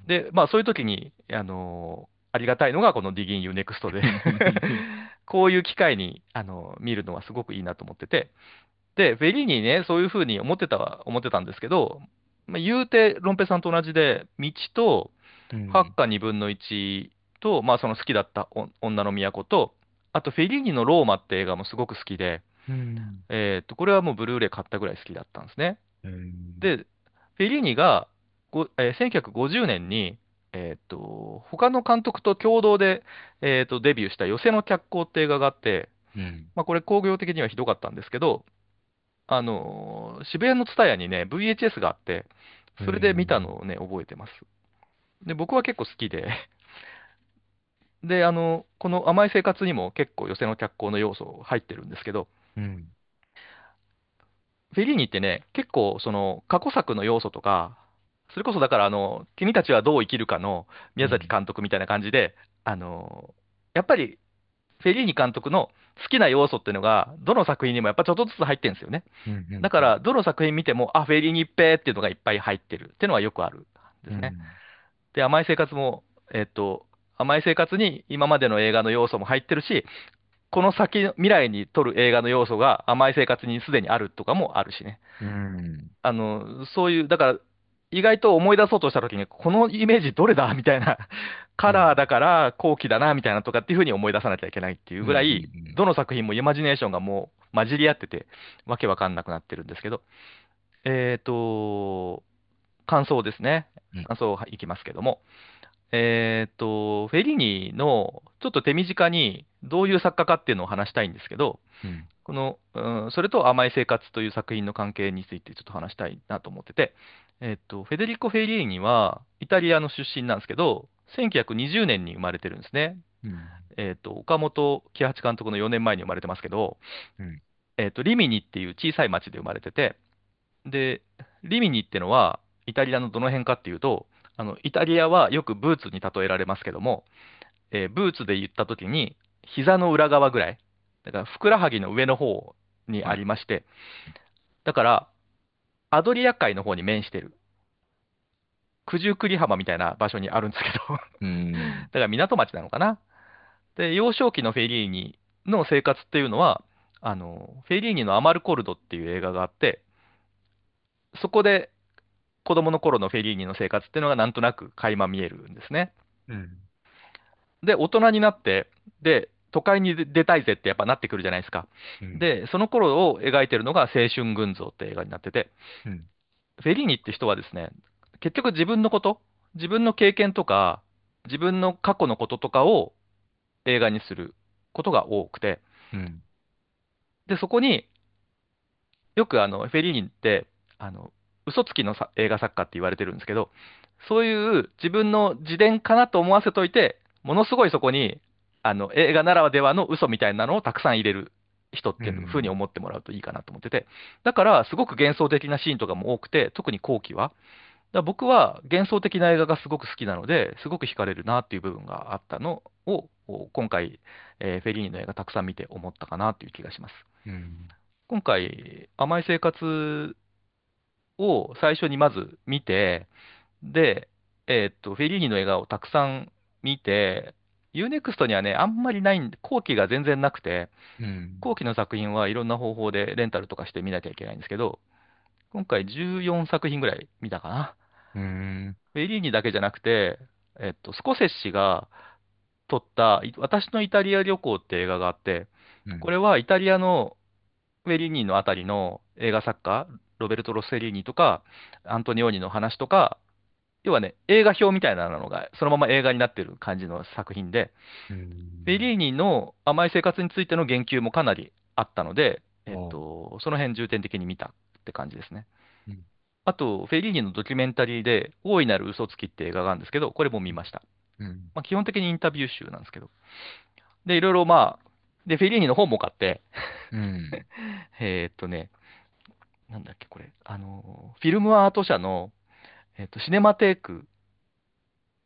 で、まあそういう時に、ありがたいのがこの Digin U NEXT でこういう機会に、見るのはすごくいいなと思ってて、で、フェリーニね、そういうふうに思ってたんですけど、まあ、言うて、ロンペさんと同じで、道と、 うん。 八下二分の一と、まあその好きだった女の都と、あとフェリーニのローマって映画もすごく好きで、 うん。 これはもうブルーレイ買ったぐらい好きだったんですね。 うん。 で、フェリーニが1950年に、他の監督と共同で、デビューした寄せの脚光って映画があって、 うん。 まあ、これ興行的にはひどかったんですけど、渋谷のツタヤにね、VHS があって、 うそれで見たん。 のをね、覚えてます。で、僕は結構好きで、で、この甘い生活にも結構寄せの脚光の要素入ってるんですけど、 うん。 フェリーニってね、結構その過去作の要素とか、それこそだから君たちはどう生きるかの宮崎うん。 監督みたいな感じで、あの、やっぱりフェリーニ監督の好きな要素っていうのが、どの作品にもやっぱちょっとずつ入ってるんですよね。 うん。 だから、どの作品見ても、あ、フェリーニっぺーっていうのがいっぱい入ってるっていうのはよくあるんですね。 うん。 で、甘い生活も、甘い生活に今までの映画の要素も入ってるし、この先、未来に撮る映画の要素が甘い生活にすでにあるとかもあるしね。 うん。 そういう、だから、意外と思い出そうとしたときに、このイメージどれだみたいな、カラーだから後期だな、みたいなとかっていうふうに思い出さなきゃいけないっていううん。うぐらい、 ん。 どの作品もイマジネーションがもう混じり合ってて、わけわかんなくなってるんですけど、えっと、感想ですね。 うん。 感想いきますけども、フェリーニのちょっと手短にどういう作家かっていうのを話したいんですけど、 うん。 この、それと甘い生活という作品の関係についてちょっと話したいなと思ってて、フェデリコ・フェリーニはイタリアの出身なんですけど、1920年に生まれてるんですね。 うん。 岡本喜八監督の4年前に生まれてますけど、 うん。 リミニっていう小さい町で生まれてて、で、リミニってのはイタリアのどの辺かっていうと、イタリアはよくブーツに例えられますけども、ブーツで言ったときに、膝の裏側ぐらい、だからふくらはぎの上の方にあはい。 りまして、だから、アドリア海の方に面してる、九十九里浜みたいな場所にあるんですけどだうん。 から港町なのかな。で、幼少期のフェリーニの生活っていうのは、フェリーニのアマルコルドっていう映画があって、そこで子供の頃のフェリーニの生活っていうのがなんとなく垣間見えるんですね。 うん。 で、大人になって、で、都会に出たいぜってやっぱなってくるじゃないですか。 うん。 で、その頃を描いてるのが青春群像って映画になってて、 うん。 フェリーニって人はですね、結局自分のこと、自分の経験とか、自分の過去のこととかを映画にすることが多くて、 うん。 で、そこによくフェリーニって、嘘つきの映画作家って言われてるんですけど、そういう自分の自伝かなと思わせといて、ものすごいそこに、映画ならではの嘘みたいなのをたくさん入れる人っうていうふうにん。 思ってもらうといいかなと思ってて、だから、すごく幻想的なシーンとかも多くて、特に後期は、だから僕は幻想的な映画がすごく好きなので、すごく惹かれるなっていう部分があったのを、今回、フェリーニの映画たくさん見て思ったかなという気がします。 うん。 今回、甘い生活を最初にまず見て、で、フェリーニの映画をたくさん見て、UNEXT にはね、あんまりない後期が全然なくて、 うん。 後期の作品はいろんな方法でレンタルとかして見なきゃいけないんですけど、今回14作品ぐらい見たかな。 うん。 フェリーニだけじゃなくて、スコセッシが撮った私のイタリア旅行って映画があって、 うん。 これはイタリアのフェリーニのあたりの映画作家、ロベルト・ロッセリーニとか、アントニオーニの話とか、要はね、映画表みたいなのが、そのまま映画になってる感じの作品で、 うフェん。 リーニの甘い生活についての言及もかなりあったので、 おう。 その辺重点的に見たって感じですね。 うん。 あと、フェリーニのドキュメンタリーで、大いなる嘘つきって映画があるんですけど、これも見ました。 うん。 まあ、基本的にインタビュー集なんですけど。で、いろいろまあ、で、フェリーニの本も買って、 うん。 ね、なんだっけ、これ、フィルムアート社の、シネマテーク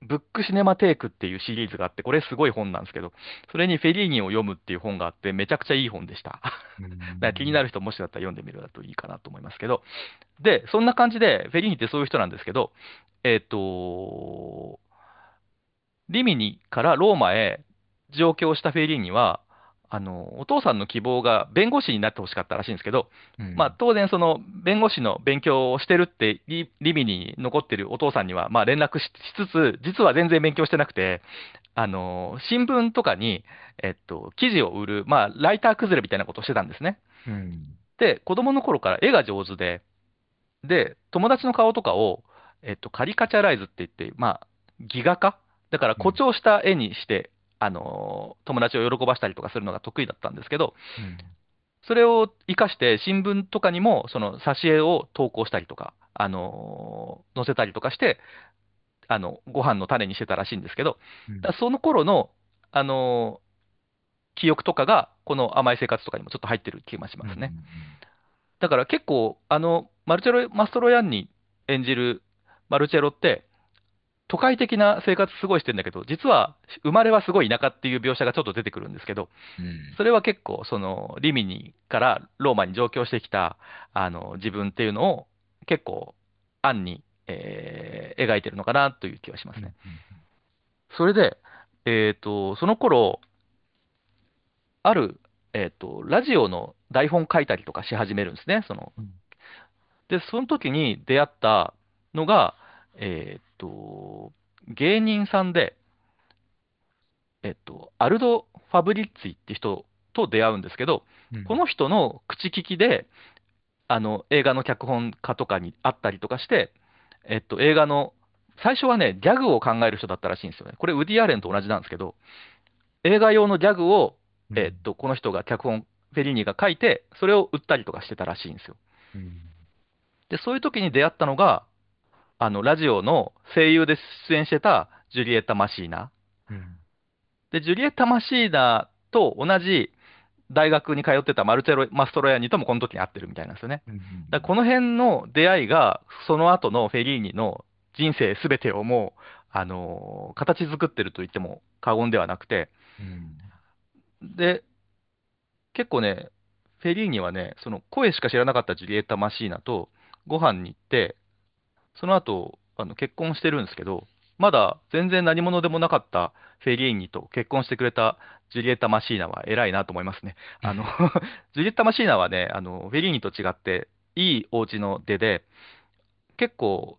ブックシネマテークっていうシリーズがあって、これすごい本なんですけど、それにフェリーニを読むっていう本があって、めちゃくちゃいい本でした。だかうら気になん。 る人もしだったら読んでみるだといいかなと思いますけど、で、そんな感じで、フェリーニってそういう人なんですけど、えっと、リミニからローマへ上京したフェリーニは、お父さんの希望が弁護士になってほしかったらしいんですけど、まあ、 うん。 当然、その弁護士の勉強をしてるってリミニに残ってるお父さんには、まあ、連絡しつつ、実は全然勉強してなくて、新聞とかに、記事を売る、まあ、ライター崩れみたいなことをしてたんですね。 うん。 で、子供の頃から絵が上手で、友達の顔とかを、カリカチャライズって言って、まあ、ギガ化だからうん。 誇張した絵にして、友達を喜ばしたりとかするのが得意だったんですけど、 うん。 それを活かして新聞とかにも、その挿絵を投稿したりとか、載せたりとかして、ご飯の種にしてたらしいんですけど、 うん。 だからその頃の、あのー記憶とかが、この甘い生活とかにもちょっと入ってる気がしまうん。うすね。 ん。 だから結構、マルチェロ・マストロヤンニ演じるマルチェロって、都会的な生活すごいしてんだけど、実は生まれはすごい田舎っていう描写がちょっと出てくるんですけど、 うん。 それは結構、その、リミニからローマに上京してきた、自分っていうのを結構、暗に、描いてるのかなという気がしまうん。 すね。それで、その頃、ある、ラジオの台本書いたりとかし始めるんですね。で、その時に出会ったのが、芸人さんで、アルド・ファブリッツィって人と出会うんですけど、 うん。 この人の口利きで、映画の脚本家とかに会ったりとかして、映画の、最初はね、ギャグを考える人だったらしいんですよね。これ、ウディ・アレンと同じなんですけど、映画用のギャグを、 うん。 この人が脚本、フェリーニが書いて、それを売ったりとかしてたらしいんですよ。 うん。 で、そういう時に出会ったのが、ラジオの声優で出演してたジュリエッタ・マシーナ。 うん。 で、ジュリエッタ・マシーナと同じ大学に通ってたマルチェロ・マストロヤニともこの時に会ってるみたいなんですよね。 うん。 だからこの辺の出会いが、その後のフェリーニの人生すべてをもう、形作ってると言っても過言ではなくて、 うん。 で、結構ね、フェリーニはね、その声しか知らなかったジュリエッタ・マシーナとご飯に行って、その後、結婚してるんですけど、まだ全然何者でもなかったフェリーニと結婚してくれたジュリエッタ・マシーナは偉いなと思いますね。ジュリエッタ・マシーナはね、フェリーニと違って、いいお家の出で、結構、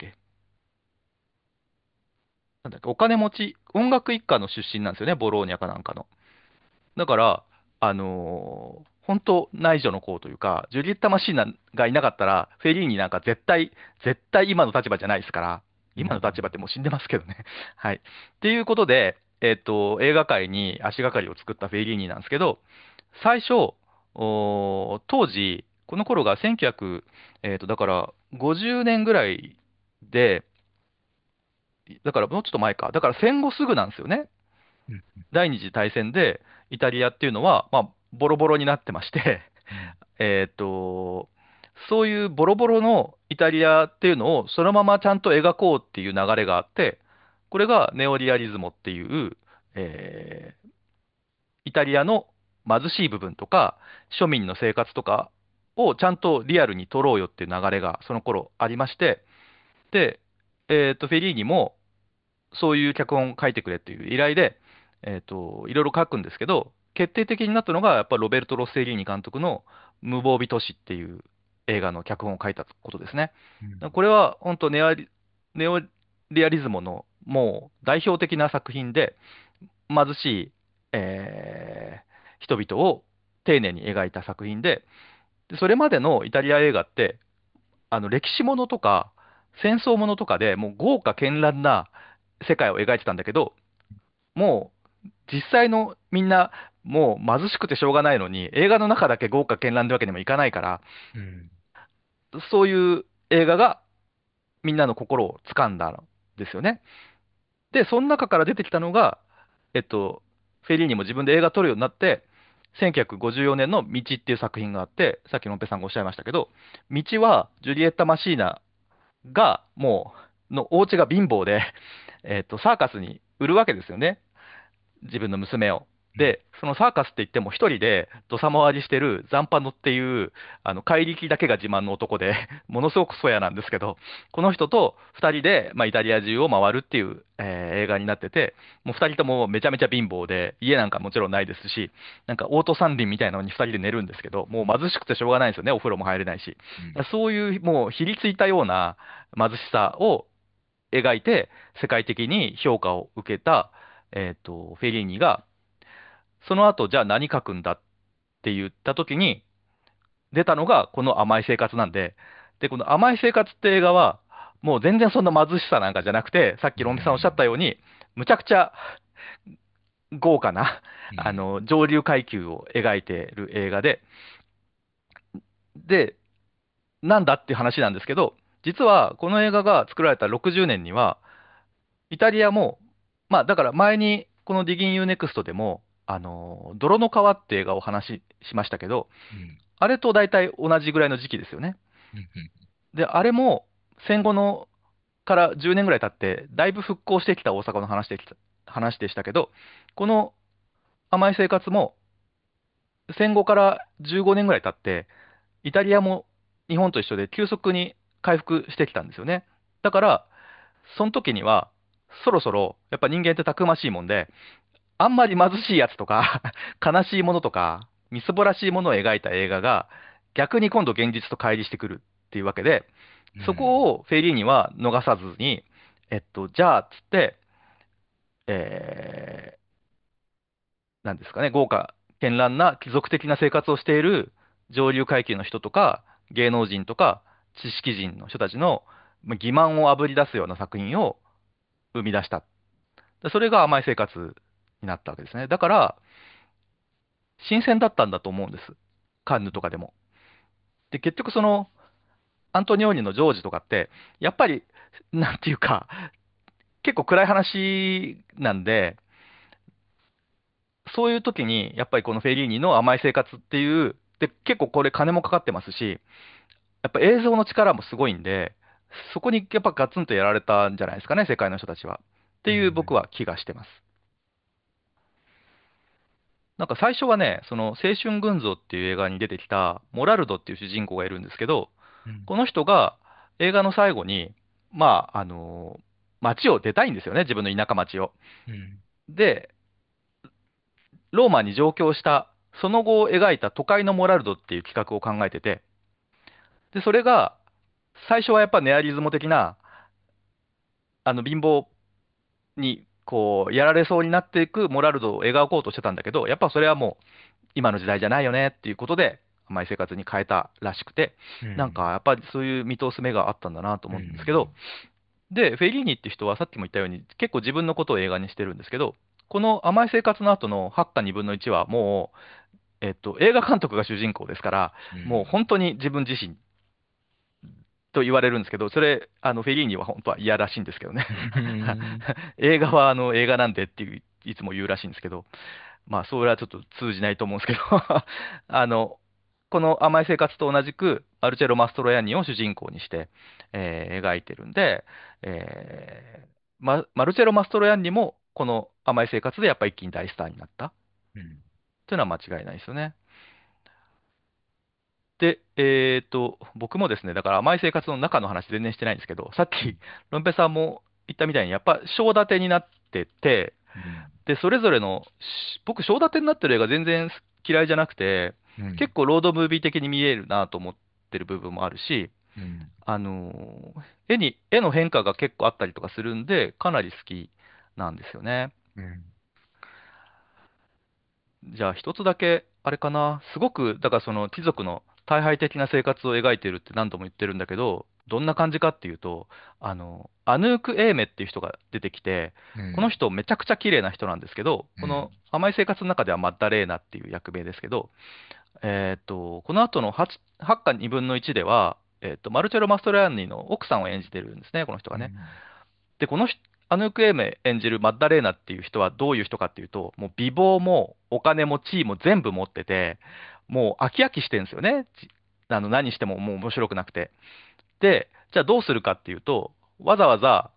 お金持ち、音楽一家の出身なんですよね、ボローニャかなんかの。だから、本当、内助の功というか、ジュリエッタ・マシーナがいなかったら、フェリーニなんか絶対今の立場じゃないですから、 うん。 今の立場ってもう死んでますけどね。はい。っていうことで、映画界に足がかりを作ったフェリーニなんですけど、最初、当時、この頃が1900、だから50年ぐらいで、だからもうちょっと前か。だから戦後すぐなんですよね。 うん。 第二次大戦でイタリアっていうのは、まあ、ボロボロになってまして、 うん。 えっと、そういうボロボロのイタリアっていうのをそのままちゃんと描こうっていう流れがあって、これがネオリアリズモっていう、イタリアの貧しい部分とか、庶民の生活とかをちゃんとリアルに撮ろうよっていう流れがその頃ありまして、で、フェリーニもそういう脚本を書いてくれっていう依頼で、いろいろ書くんですけど、決定的になったのが、やっぱロベルト・ロッセリーニ監督の無防備都市っていう映画の脚本を書いたことですね。 うん。 これは本当ネオリアリズムのもう代表的な作品で、貧しい、人々を丁寧に描いた作品で、それまでのイタリア映画って、歴史ものとか戦争ものとかでもう豪華絢爛な世界を描いてたんだけど、もう実際のみんなもう貧しくてしょうがないのに、映画の中だけ豪華絢爛ってわけにもいかないから、 うん。 そういう映画がみんなの心を掴んだんですよね。で、その中から出てきたのが、フェリーニも自分で映画撮るようになって、1954年の道っていう作品があって、さっきのんぺさんがおっしゃいましたけど、道はジュリエッタ・マシーナがもう、のお家が貧乏で、 サーカスに売るわけですよね。自分の娘を。で、そのサーカスって言っても一人で土佐回りしてるザンパノっていう、怪力だけが自慢の男で、ものすごくソヤなんですけど、この人と二人で、イタリア中を回るっていう、映画になってて、もう二人ともめちゃめちゃ貧乏で、家なんかもちろんないですし、なんかオート三輪みたいなのに二人で寝るんですけど、もう貧しくてしょうがないんですよね、お風呂も入れないし。そういうもうひりついたような貧しさを描いて、世界的に評価を受けた、フェリーニが、その後、じゃあ何書くんだって言った時に、出たのがこの甘い生活なんで、で、この甘い生活って映画は、もう全然そんな貧しさなんかじゃなくて、さっきロンペさんおっしゃったように、むちゃくちゃ豪華な、上流階級を描いている映画で、で、なんだっていう話なんですけど、実はこの映画が作られた60年には、イタリアも、だから前にこのディギン・ユーネクストでも、泥の川って映画を話しましたけど、あれと大体同じぐらいの時期ですよね。で、あれも戦後のから10年ぐらい経って、だいぶ復興してきた大阪の話でしたけど、この甘い生活も戦後から15年ぐらい経って、イタリアも日本と一緒で急速に回復してきたんですよね。だから、その時には、そろそろ、やっぱ人間ってたくましいもんで、あんまり貧しいやつとか悲しいものとか、みすぼらしいものを描いた映画が、逆に今度現実と乖離してくるっていうわけで、そこをフェリーニは逃さずに、じゃあ、つって、えなんですかね、豪華絢爛な貴族的な生活をしている上流階級の人とか、芸能人とか、知識人の人たちの欺瞞をあぶり出すような作品を生み出した。でそれが甘い生活になったわけですね。だから、新鮮だったんだと思うんです。カンヌとかでも。で、結局その、アントニオーニのジョージとかって、やっぱり、なんていうか、結構暗い話なんで、そういう時に、やっぱりこのフェリーニの甘い生活っていう、で、結構これ金もかかってますし、やっぱ映像の力もすごいんで、そこにやっぱガツンとやられたんじゃないですかね、世界の人たちは。っていう僕は気がしてます。なんか最初はね、その青春群像っていう映画に出てきたモラルドっていう主人公がいるんですけど、この人が映画の最後に、街を出たいんですよね、自分の田舎町を。で、ローマに上京した、その後を描いた都会のモラルドっていう企画を考えてて、で、それが、最初はやっぱネアリズム的な、貧乏に、こう、やられそうになっていくモラルドを描こうとしてたんだけど、やっぱそれはもう、今の時代じゃないよねっていうことで、甘い生活に変えたらしくて、なんか、やっぱりそういう見通す目があったんだなと思うんですけど、で、フェリーニって人はさっきも言ったように、結構自分のことを映画にしてるんですけど、この甘い生活の後の8巻2分の1はもう、映画監督が主人公ですから、もう本当に自分自身と言われるんですけど、それ、フェリーニは本当は嫌らしいんですけどね。映画は映画なんでっていう、いつも言うらしいんですけど、まあ、それはちょっと通じないと思うんですけどあの、この甘い生活と同じく、マルチェロ・マストロヤンニを主人公にして、描いてるんで、マルチェロ・マストロヤンニも、この甘い生活でやっぱ一気に大スターになったというのは間違いないですよね。で、僕もですね、だから甘い生活の中の話全然してないんですけど、さっき、ロンペさんも言ったみたいに、やっぱ章立てになってて、で、それぞれの、僕、章立てになってる映画全然嫌いじゃなくて、結構ロードムービー的に見えるなと思ってる部分もあるし、絵の変化が結構あったりとかするんで、かなり好きなんですよね。じゃあ一つだけ、あれかな、すごく、だからその貴族の大敗的な生活を描いてるって何度も言ってるんだけど、どんな感じかっていうと、アヌーク・エーメっていう人が出てきて、この人めちゃくちゃ綺麗な人なんですけど、この甘い生活の中ではマッダレーナっていう役名ですけど、この後の8巻2分の1では、マルチェロ・マストロヤンニの奥さんを演じてるんですね、この人がね。で、この人、アヌーク・エーメ演じるマッダレーナっていう人はどういう人かっていうと、もう美貌もお金も地位も全部持ってて、もう飽き飽きしてるんですよね。何してももう面白くなくて。で、じゃあどうするかっていうと、わざわざ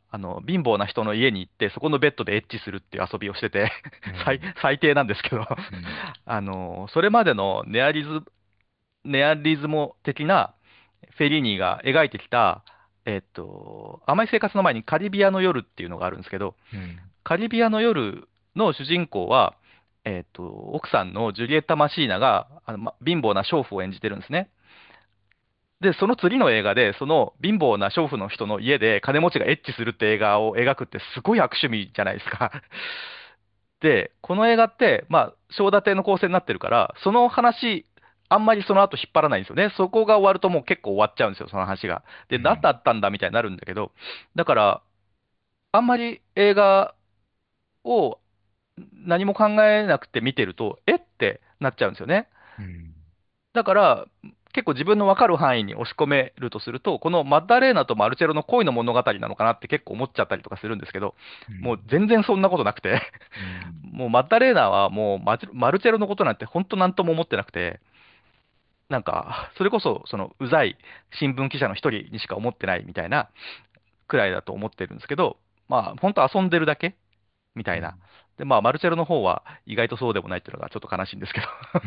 貧乏な人の家に行って、そこのベッドでエッチするっていう遊びをしててうん。 最低なんですけどうん。 それまでのネアリズモ的なフェリーニが描いてきた、甘い生活の前にカリビアの夜っていうのがあるんですけど、 うん。 カリビアの夜の主人公は、奥さんのジュリエッタ・マシーナが貧乏な娼婦を演じてるんですね。で、その次の映画で、その貧乏な娼婦の人の家で金持ちがエッチするって映画を描くってすごい悪趣味じゃないですか。で、この映画って、まあ、章立ての構成になってるから、その話、あんまりその後引っ張らないんですよね。そこが終わるともう結構終わっちゃうんですよ、その話が。で、何だったんだみたいになるんだけど、だから、あんまり映画を何も考えなくて見てると、えってなっちゃうんですよね。 うん。 だから、結構自分の分かる範囲に押し込めるとすると、このマッダレーナとマルチェロの恋の物語なのかなって結構思っちゃったりとかするんですけど、もううん。 全然そんなことなくてうん。 もうマッダレーナはもうマルチェロのことなんて本当なんとも思ってなくて、なんか、それこそ、その、うざい新聞記者の一人にしか思ってないみたいなくらいだと思ってるんですけど、まあ、本当遊んでるだけみたいな。で、まあ、マルチェロの方は意外とそうでもないっていうのがちょっと悲しいんですけどうん。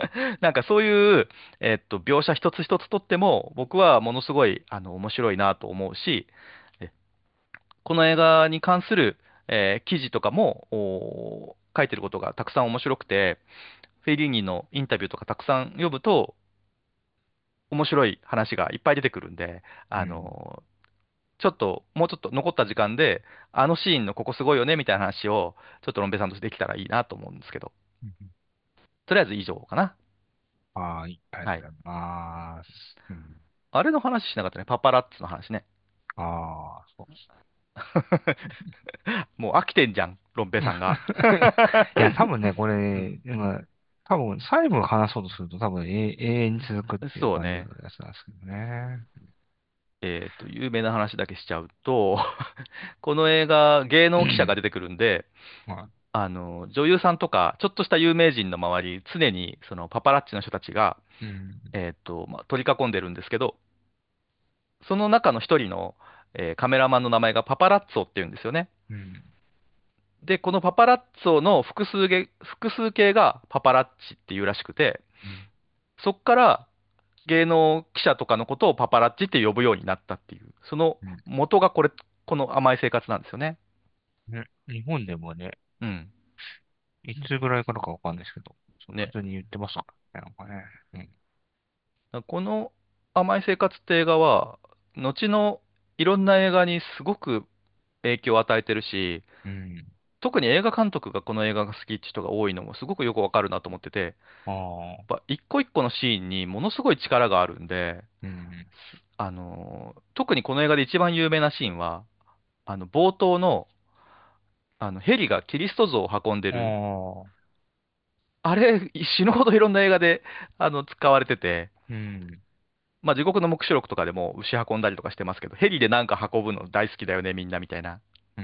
なんかそういう、描写一つ一つとっても、僕はものすごい、面白いなと思うし、えこの映画に関する、記事とかも、書いてることがたくさん面白くて、フェリーニのインタビューとかたくさん読むと、面白い話がいっぱい出てくるんで、 うん。 もうちょっと残った時間で、あのシーンのここすごいよねみたいな話を、ちょっとロンペさんとしてできたらいいなと思うんですけど、 うん。 とりあえず以上かな。 はい。ありがはい。 とうございます。うん。 あれの話しなかったね。パパラッツの話ね。 ああ、そうです。 もう飽きてんじゃん、ロンペさんが。 いや、多分ね、これ、 うん。 今、多分、細部話そうとすると、多分、永遠に続くっていう感じのそうね。 やつなんですけどね。 有名な話だけしちゃうと、この映画、芸能記者が出てくるんで、 は女優さんとか、ちょっとした有名人の周り、常にそのパパラッチの人たちが、 い。うん。 まあ、取り囲んでるんですけど、その中の一人の、カメラマンの名前がパパラッツォっていうんですよね。 うん。 で、このパパラッツォの複数形がパパラッチっていうらしくて、 うん。 そっから芸能記者とかのことをパパラッチって呼ぶようになったっていう、そのうん。 元がこの甘い生活なんですよね。 ね、日本でもね、 うん。 いつぐらいからかわかんないですけど、そう普ね。 通に言ってますからね、なんかね。うん。 この甘い生活って映画は、後のいろんな映画にすごく影響を与えてるし、 うん。 特に映画監督がこの映画が好きって人が多いのもすごくよくわかるなと思ってて、やっああ。 ぱ一個一個のシーンにものすごい力があるんで、 うん。 特にこの映画で一番有名なシーンは、冒頭の、ヘリがキリスト像を運んである、 あ。 あれ、死ぬほどいろんな映画で、使われてて、 うん。 まあ、地獄の黙示録とかでも牛運んだりとかしてますけど、ヘリでなんか運ぶの大好きだよね、みんなみたいな。 うん。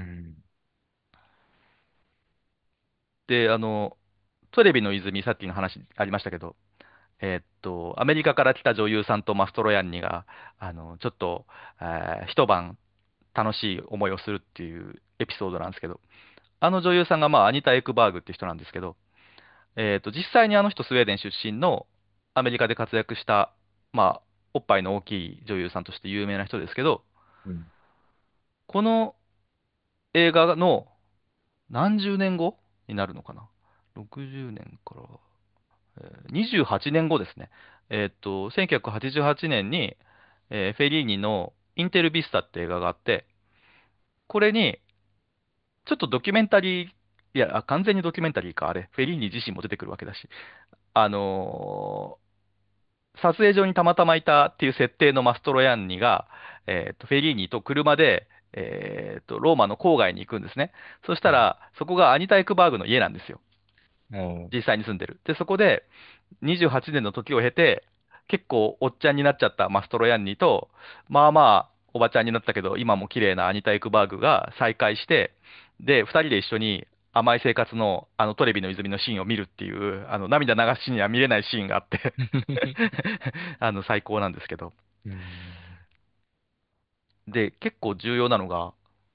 で、トレビの泉、さっきの話ありましたけど、アメリカから来た女優さんとマストロヤンニが、ちょっと、一晩楽しい思いをするっていうエピソードなんですけど、あの女優さんが、まあ、アニタ・エクバーグっていう人なんですけど、実際にあの人スウェーデン出身のアメリカで活躍した、まあ、おっぱいの大きい女優さんとして有名な人ですけど、 うん。 この映画の何十年後になるのかな？ 60 年から、28年後ですね。1988年に、フェリーニのインテルビスタって映画があって、これに、ちょっとドキュメンタリー、いや、完全にドキュメンタリーか、あれ、フェリーニ自身も出てくるわけだし、あの撮影所にたまたまいたっていう設定のマストロヤンニが、フェリーニと車で、ローマの郊外に行くんですね。そしたうん。 ら、そこがアニタ・エクバーグの家なんですよ。 おー。 実際に住んでる。で、そこで、28年の時を経て、結構おっちゃんになっちゃったマストロヤンニと、まあまあ、おばちゃんになったけど、今も綺麗なアニタ・エクバーグが再会して、で、二人で一緒に甘い生活のトレビの泉のシーンを見るっていう、涙流しには見れないシーンがあって最高なんですけど。 うん。 で、結構重要なのが、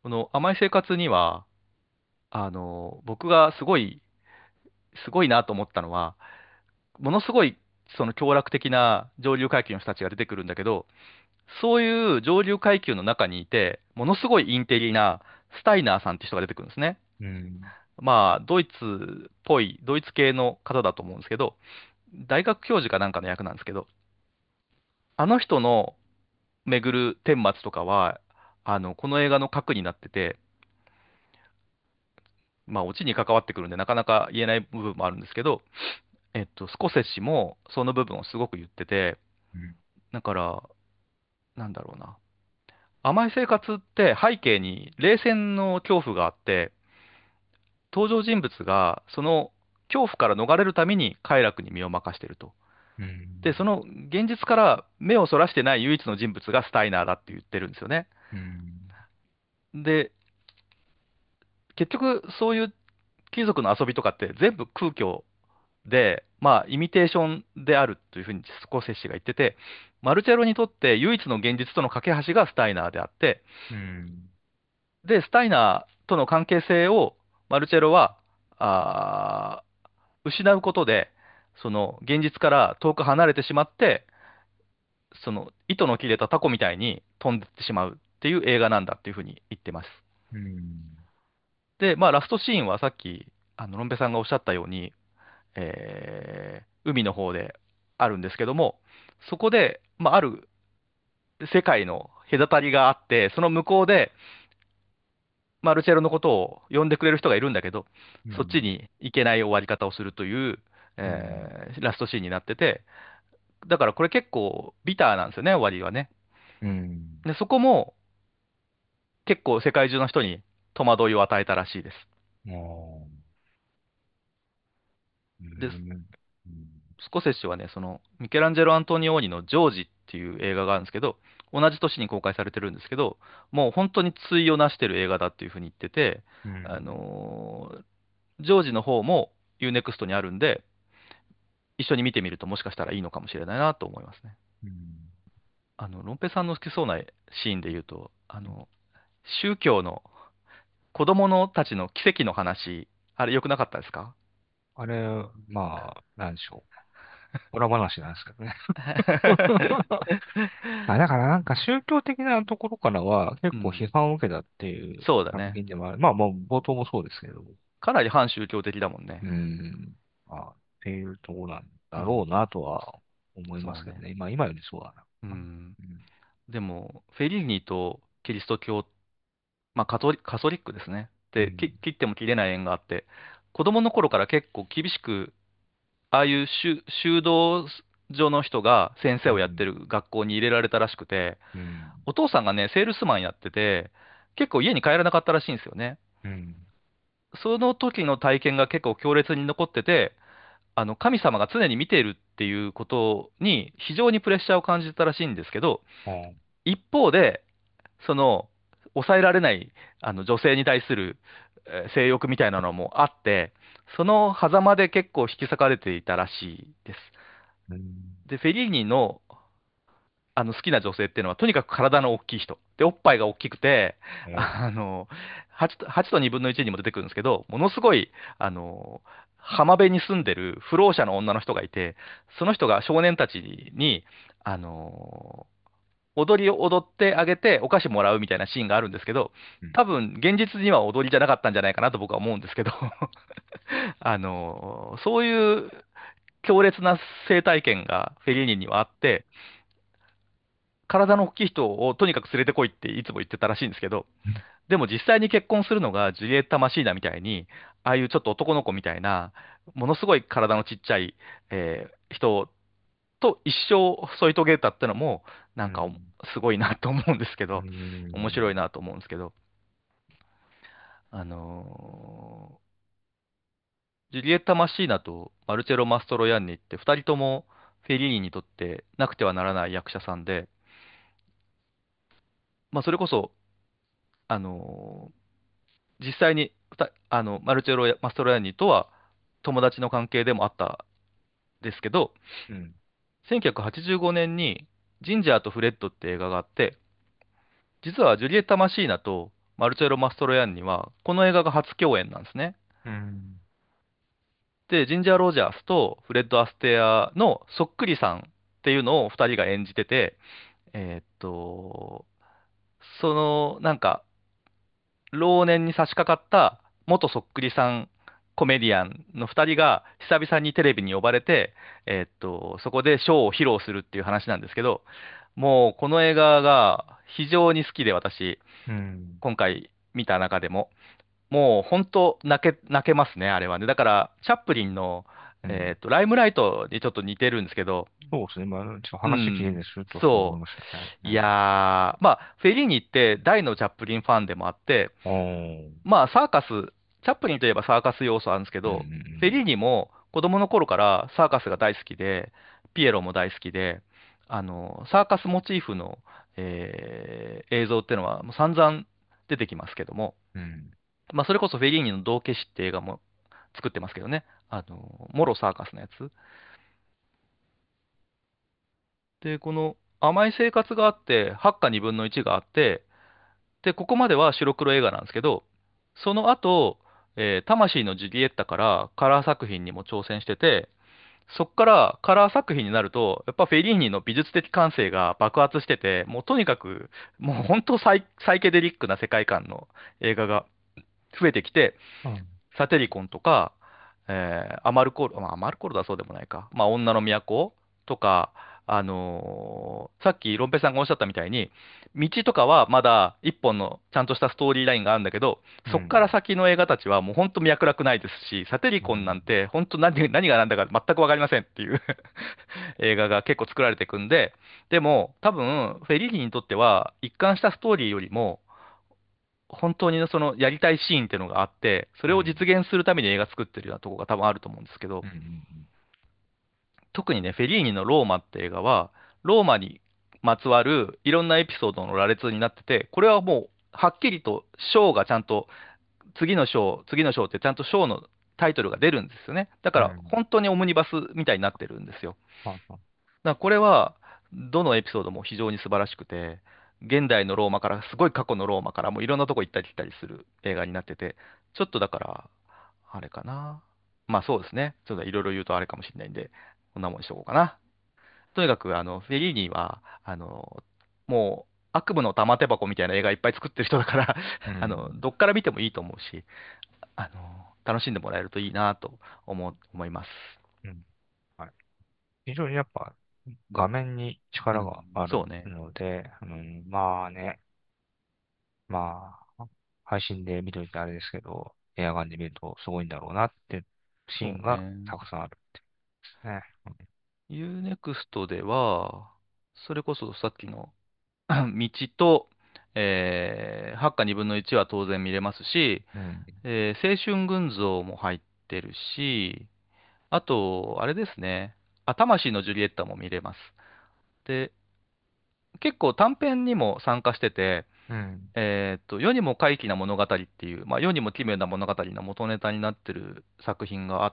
この甘い生活には、僕がすごいなと思ったのは、ものすごい、その強楽的な上流階級の人たちが出てくるんだけど、そういう上流階級の中にいて、ものすごいインテリなスタイナーさんって人が出てくるんですね。 うん。 まあ、ドイツっぽい、ドイツ系の方だと思うんですけど、大学教授かなんかの役なんですけど、あの人の巡る顛末とかは、この映画の核になってて、まあ、オチに関わってくるんで、なかなか言えない部分もあるんですけど、スコセッシもその部分をすごく言ってて、 うん。 だから、なんだろうな。甘い生活って背景に冷戦の恐怖があって、登場人物がその恐怖から逃れるために快楽に身を任していると。 うで、そん。 の現実から目をそらしてない唯一の人物がスタイナーだって言ってるんですよね。 うん。 で、結局そういう貴族の遊びとかって全部空虚で、まあ、イミテーションであるというふうにスコセッシが言ってて、マルチェロにとって唯一の現実との架け橋がスタイナーであって、 うん。 で、スタイナーとの関係性をマルチェロは、あ失うことで、その現実から遠く離れてしまって、その糸の切れたタコみたいに飛んでってしまうっていう映画なんだっていうふうに言ってます。 うん。 で、まあ、ラストシーンはさっき、ロンペさんがおっしゃったように、海の方であるんですけども、そこで、まあ、ある世界の隔たりがあって、その向こうで、マルチェロのことを呼んでくれる人がいるんだけど、そっちに行けない終わり方をするという、 うん。 ラストシーンになってて、だからこれ結構ビターなんですよね、終わりはね。 うん。 で、そこも結構世界中の人に戸惑いを与えたらしいです。 ああ。うで、 ん。うん。 スコセッシはね、そのミケランジェロ・アントニオーニのジョージっていう映画があるんですけど、同じ年に公開されてるんですけど、もう本当に対をなしてる映画だっていうふうに言ってて、あうん。 のジョージの方も UNEXT にあるんで、一緒に見てみるともしかしたらいいのかもしれないなと思いますね。 うん。 ロンペさんの好きそうなシーンで言うと、宗教の子供のたちの奇跡の話、あれ良くなかったですか？ あれ、まあ、なんでしょう。裏話なんですけどね。あ、だからなんか宗教的なところからは結構批うん。 判を受けたっていう作そうだね。 品でもある。まあもう冒頭もそうですけど。 かなり反宗教的だもんね。 うん。まあ、っていうところなんだろううん。 なとは思いまそうね。 すけどね。今よりそうだな。 うん。 うん。 でも、フェリーニとキリスト教、まあカトリックですね。で、 うん。 切っても切れない縁があって、子供の頃から結構厳しく、ああいう修道所の人が先生をやってうん。 る学校に入れられたらしくて、 うん。 お父さんがね、セールスマンやってて、結構家に帰らなかったらしいんですよね。 うん。 その時の体験が結構強烈に残ってて、神様が常に見ているっていうことに非常にプレッシャーを感じてたらしいんですけど、 ああ。 一方で、その、抑えられない女性に対する性欲みたいなのもあって、その狭間で結構引き裂かれていたらしいです。 うん。 で、フェリーニの好きな女性っていうのは、とにかく体の大きい人。で、おっぱいが大きくて、 え 8と2分の1にも出てくるんですけど、ものすごい、浜辺に住んでる不老者の女の人がいて、その人が少年たちに、あの、踊りを踊ってあげてお菓子もらうみたいなシーンがあるんですけど、 うん。 多分現実には踊りじゃなかったんじゃないかなと僕は思うんですけど、そういう強烈な生態験がフェリーニにはあって、体の大きい人をとにかく連れてこいっていつも言ってたらしいんですけど、でも実際に結婚するのがジュリエッタ・マシーナみたいに、ああいうちょっと男の子みたいな、ものすごい体のちっちゃい、人と一生添い遂げたってのも、なんかうん。 すごいなと思うんですけうど、面白いん。 なと思うんですけど、あのジュリエッタ・マシーナとマルチェロ・マストロヤンニって二人ともフェリーニにとってなくてはならない役者さんで、まあそれこそ、あの実際にふたマルチェロやマストロヤンニとは友達の関係でもあったんですけど、 うん。 1985年にジンジャーとフレッドって映画があって、実はジュリエッタ・マシーナとマルチェロ・マストロヤンニは、この映画が初共演なんですね。 うん。 で、ジンジャー・ロジャースとフレッド・アステアのそっくりさんっていうのを2人が演じてて、えーっと、なんか、老年に差し掛かった元そっくりさんコメディアンの2人が久々にテレビに呼ばれて、そこでショーを披露するっていう話なんですけど、もうこの映画が非常に好きで私、 うん。 今回見た中でも、もう本当泣けますね、あれはね。だから、チャップリンの、 うん。 ライムライトにちょっと似てるんですけど、 そうですね。まあ、ちょっとう話聞いん、 てするとそう思いそましたね。 う。いやー、まあ、フェリーニって大のチャップリンファンでもあって、 うん。おー。 まあ、チャップリンといえばサーカス要素あるんですけうんうど、フェんリーニも子供の頃からサーカスが大好きで、ピエロも大好きで、サーカスモチーフの、映像っていうのはもう散々出てきますけども、 うん。うん。 まあ、それこそフェリーニの道化師って映画も作ってますけどね、モロサーカスのやつ。で、この甘い生活があって、八花二分の一があって、で、ここまでは白黒映画なんですけど、その後、魂のジュリエッタからカラー作品にも挑戦してて、そっからカラー作品になると、やっぱフェリーニの美術的感性が爆発してて、もうとにかく、もう本当サイケデリックな世界観の映画が増えてきて、 うん。 サテリコンとか、アマルコール、まあ、アマルコールだそうでもないか、まあ、女の都とか、さっきロンペさんがおっしゃったみたいに、道とかはまだ一本のちゃんとしたストーリーラインがあるんだけど、そこから先の映画たちはもう本当脈絡ないですし、サテリコンなんて本当何が何だか全くわかりませんっていう映画が結構作られていくんで、でも多分フェリーニにとっては一貫したストーリーよりも、本当にそのやりたいシーンっていうのがあって、それをうん。 実現するために映画作ってるようなところが多分あると思うんですけど、 うん。 特にね、フェリーニのローマって映画は、ローマにまつわるいろんなエピソードの羅列になってて、これはもうはっきりと章がちゃんと、次の章ってちゃんと章のタイトルが出るんですよね。だからうん。 本当にオムニバスみたいになってるんですよ。 はは。 だからこれは、どのエピソードも非常に素晴らしくて、現代のローマから、すごい過去のローマからもいろんなとこ行ったり来たりする映画になってて、ちょっとだから、あれかな。まあそうですね。ちょっといろいろ言うとあれかもしれないんで、こんなもんにしとこうかな。とにかく、フェリーニは、もう、悪夢の玉手箱みたいな映画いっぱい作ってる人だからうん。 どっから見てもいいと思うし、楽しんでもらえるといいなと思います。 うん。はい。非常にやっぱ画面に力がうん、 あるそうね。 ので、うん、まあね、まあ、配信で見といてあれですけど、エアガンで見るとすごいんだろうなってシーンがそうね。 たくさんあるってですね。 Unext では、それこそさっきの道と、八花二分の一は当然見れますし、 うん。 青春群像も入ってるし、あと、あれですね、魂のジュリエッタも見れます。で、結構短編にも参加してて、 うん。 世にも怪奇な物語っていう、まあ、世にも奇妙な物語の元ネタになってる作品があって、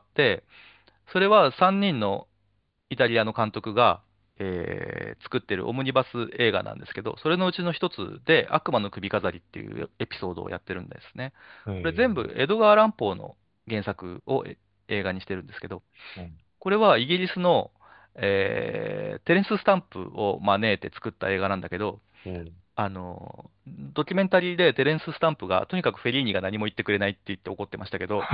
それは3人のイタリアの監督が、作ってるオムニバス映画なんですけど、それのうちの一つで、悪魔の首飾りっていうエピソードをやってるんですね。これ全部エドガー・ランポーの原作を映画にしてるんですけど、 うん。 これはイギリスの、テレンス・スタンプを招いて作った映画なんだけど、 うん。 ドキュメンタリーでテレンス・スタンプが、とにかくフェリーニが何も言ってくれないって言って怒ってましたけど、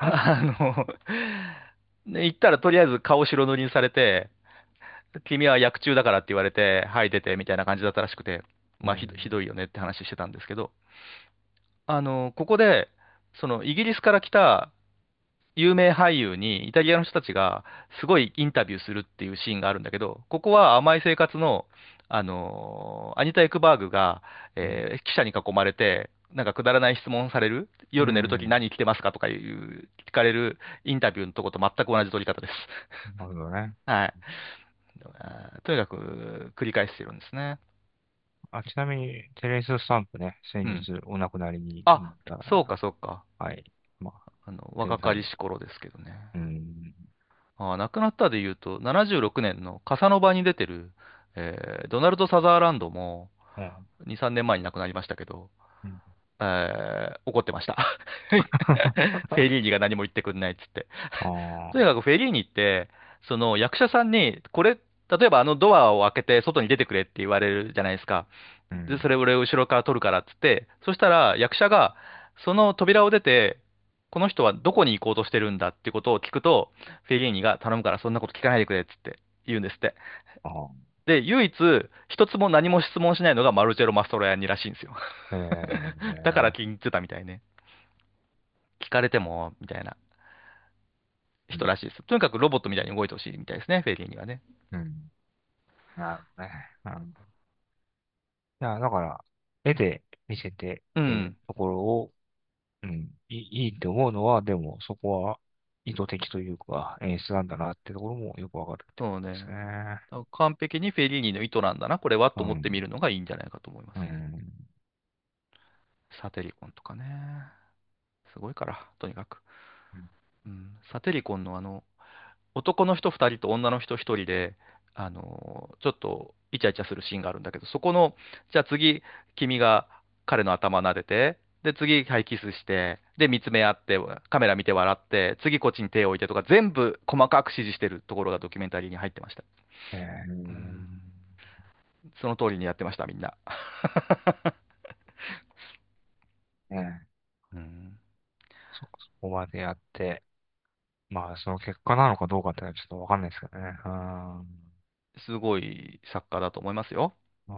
言ったらとりあえず顔白塗りにされて、君は役中だからって言われて、はい出てみたいな感じだったらしくて、まあひうん。 どいよねって話してたんですけど、ここで、そのイギリスから来た有名俳優にイタリアの人たちがすごいインタビューするっていうシーンがあるんだけど、ここは甘い生活の、アニタ・エクバーグが、記者に囲まれて、なんかくだらない質問される、 う夜寝るときん。 何着てますかとかいう聞かれるインタビューのとこと全く同じ撮り方です。 なるほどね。 はい。とにかく繰り返してるんですね。 あ、ちなみに、テレンス・スタンプね、先日うん。 お亡くなりになっあ、そうかた、 そうか。 はい。まあ、 若かり天才。 し頃ですけどね。 うん。 亡くなったで言うと、76年のカサノバに出てる、ドナルド・サザーランドもうん。 2、3年前に亡くなりましたけど、 うん。 怒ってました。フェリーニが何も言ってくんないっつって。 ああ、 とにかくフェリーニって、その役者さんに、例えばあのドアを開けて外に出てくれって言われるじゃないですか。で、 うん。 それ俺後ろから撮るからっつって、そしたら役者が、その扉を出て、この人はどこに行こうとしてるんだってことを聞くと、フェリーニが頼むからそんなこと聞かないでくれっつって言うんですって。 ああ、 で、唯一、一つも何も質問しないのがマルチェロ・マストロヤニらしいんですよ。 えだからえ、 気に入ってたみたいね。聞かれても、みたいなうん。 人らしいです。とにかくロボットみたいに動いてほしいみたいですね、フェリーニはね。 うん。なるほどね。うん。いや、だから、絵で見せてるうん。 ところを、うん、いいって思うのは、でも、そこは意図的というか、演出なんだなってところもよくわかるってこそうね。 とですね。 だから完璧にフェリーニの意図なんだな、これはと思って見うん。 るのがいいんじゃないかと思いまうす。 ん。 サテリコンとかね。すごいから、とにかく。 うん。 うん、サテリコンの男の人2人と女の人1人で、ちょっとイチャイチャするシーンがあるんだけど、そこの、じゃあ次、君が彼の頭撫でて、で、次、はい、キスして、で、見つめ合って、カメラ見て笑って、次こっちに手を置いてとか、全部細かく指示してるところがドキュメンタリーに入ってました。うん、その通りにやってました、みんな。 ね、 うん、 そこまでやって、まあ、その結果なのかどうかってのはちょっとわかんないですけどね。うん。 すごい作家だと思いますよ。 うん。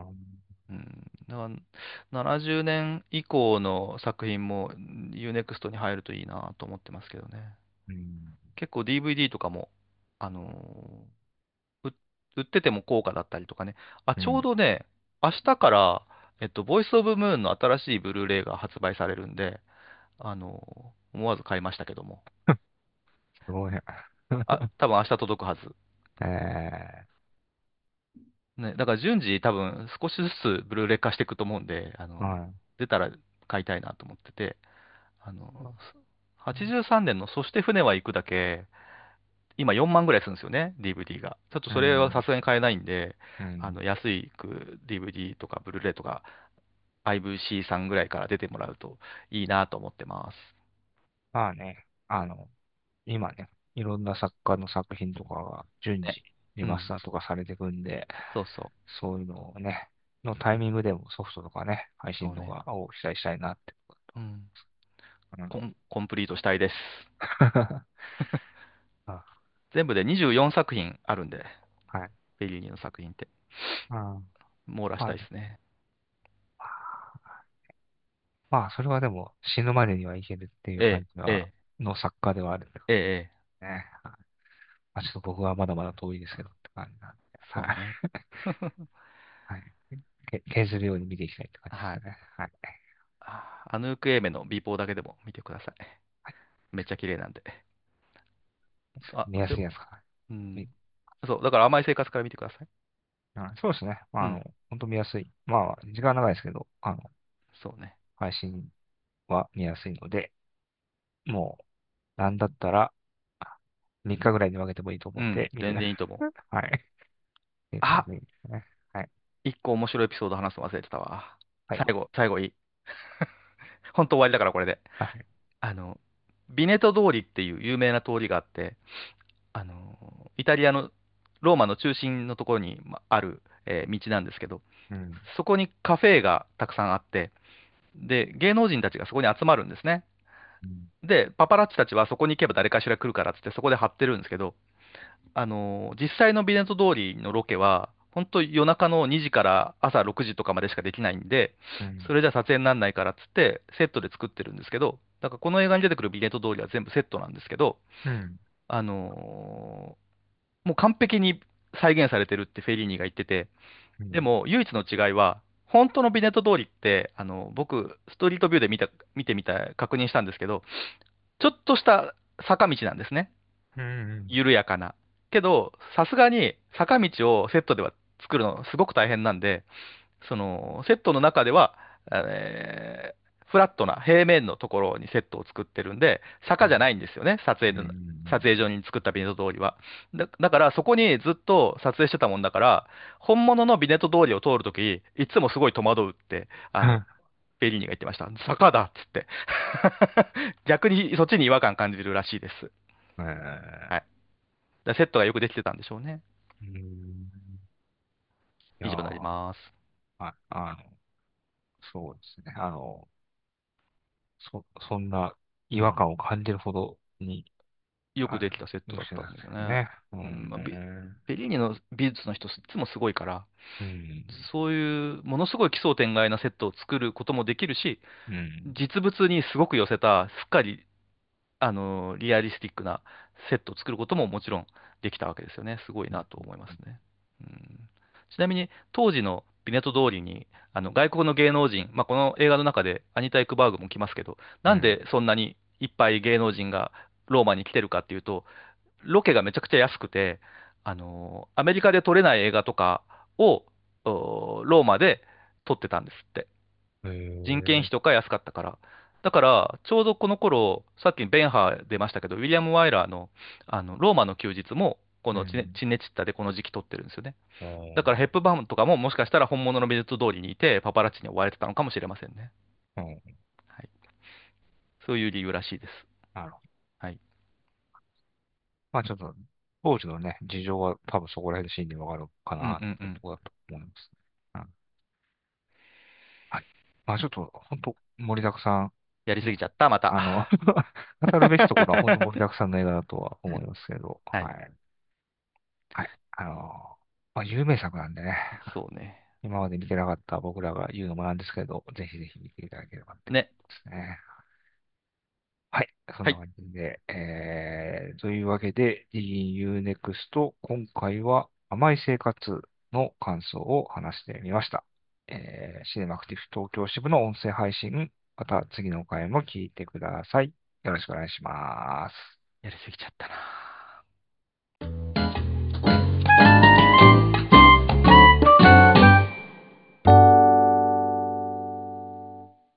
うん、だから70年以降の作品も UNEXT に入るといいなと思ってますけどね。 うん。 結構 DVD とかも、あのう売ってても高価だったりとかね。あ、ちょううん。 どね、明日から、ボイスオブムーンの新しいブルーレイが発売されるんで、思わず買いましたけども。 すごいね。 多分明日届くはず。 えね、だから順次多分少しずつブルーレイ化していくと思うんで、 はい。 出たら買いたいなと思ってて、あの、83年のそして船は行くだけ、今4万ぐらいするんですよね、DVD が。ちょっとそれはうん。 さすがに買えないんで、 うん。 安いく DVD とかブルーレイとか IVC さんぐらいから出てもらうといいなと思ってます。 まあね、今ね、いろんな作家の作品とかが順ね。 次リうん。 マスターとかされていくんで、 そうそそういうのをね、のタイミングでもソフトとかね、配う。そうね。 信とかを期待したいなってこと。 うん。 うん。 コンプリートしたいです。 あ、 全部で24作品あるんで、 はい。 ベリーニの作品って。 うん。 網羅しまあ、 たいですね。 まあ、それはでも死ぬまでにはいけるっていうええ、 感じは、 ええ、 の作家ではあるんだええ、ええね。はい。まあ、ちょっと僕はまだまだ遠いですけどって感じなんで。はい。 そうね。 はい。削るように見ていきたいって感じではい。 すね。はい。 アヌークエーメの美貌だけでも見てください。 はい。 めっちゃ綺麗なんで。 見やでも、 すいやつかな。 うん。そう、だから甘い生活から見てください。 そうですね。 うん。 本当見やすい。まあ、時間長いですけど、 そうね。 配信は見やすいので、もう、なんだったら、3日ぐらいに分けてもいいと思うん。 うんで、見てください。 全然いいと思う。 はい。っていう感あ、 じですね。はい。 一個面白いエピソード話すの忘れてたわ。 はい。 最後いい。本当終わりだからこれで。 はい。 あの、ビネト通りっていう有名な通りがあって、イタリアのローマの中心のところにある、道なんですけど、 うん。 そこにカフェがたくさんあって、で、芸能人たちがそこに集まるんですね。 うん。 で、パパラッチたちはそこに行けば誰かしら来るからっつってそこで張ってるんですけど、実際のビネット通りのロケは、本当夜中の2時から朝6時とかまでしかできないんで、 うん。 それじゃ撮影にならないからっつって、セットで作ってるんですけど、だからこの映画に出てくるビネット通りは全部セットなんですけど、 うん。 もう完璧に再現されてるってフェリーニが言ってて、 うん。 でも唯一の違いは、本当のビネット通りって、僕、ストリートビューで見てみた、確認したんですけど、ちょっとした坂道なんですね。 うん。 緩やかな。けど、さすがに坂道をセットでは作るのすごく大変なんで、そのセットの中では、フラットな平面のところにセットを作ってるんで、坂じゃないんですよね、 うん。 撮影上に作ったビネット通りは。だからそこにずっと撮影してたもんだから、本物のビネット通りを通るとき、いつもすごい戸惑うって、 うん。 ベリーニが言ってました。坂だっつって。逆にそっちに違和感感じるらしいです。はい。だかえらセットがよくできてたんでしょうね。 ー、いや以上になりー、 ます。 はい、そうですね。そんな違和うん。 感を感じるほどに、 よくできたセットだったんよくしてたんでですよね。 すよね。 うん、まあ、ベリーニの美術の人、いつもすごいから、 うん、 そういうものすごい奇想天外なセットを作ることもできるし、 うん、 実物にすごく寄せた、すっかり、リアリスティックなセットを作ることももちろんできたわけですよね。すごいなと思いますね。うん、ちなみに、当時のビネト通りに、外国の芸能人、まあ、この映画の中でアニタ・エクバーグも来ますけど、なんでそんなにいっぱい芸能人がローマに来てるかっていうと、ロケがめちゃくちゃ安くて、アメリカで撮れない映画とかを、ローマで撮ってたんですって。 へ人件え、 費とか安かったから。だから、ちょうどこの頃、さっきベンハー出ましたけど、ウィリアム・ワイラーの、ローマの休日も、このうんチネチッタでこの時期撮ってるんですよね。 あーだからヘップバーンとかももしかしたら本物の美術通りにいて、パパラッチに追われてたのかもしれませんね。 うん、 はい。そういう理由らしいです。 なるほど。 はい。 まあちょっと、当時のね、事情は多分そこら辺で真にわかるかうんうなってとんうん。 ころだと思いますね。うん、はい。まあちょっと、本当盛りだくさん、 やりすぎちゃった、また。 あの語るべきところは本当盛りだくさんの映画だとは思いますけど、 はい。 はい。はい。まあ有名作なんでね、 そうね。 今まで見てなかった僕らが言うのもなんですけど、ぜひぜひ見ていただければって感ね。 じですね。はい。そんなはい。 感じで、というわけで、DUNEXT、今回は甘い生活の感想を話してみました。シネマクティブ東京支部の音声配信、また次の回も聞いてください。よろしくお願いします。 やりすぎちゃったな。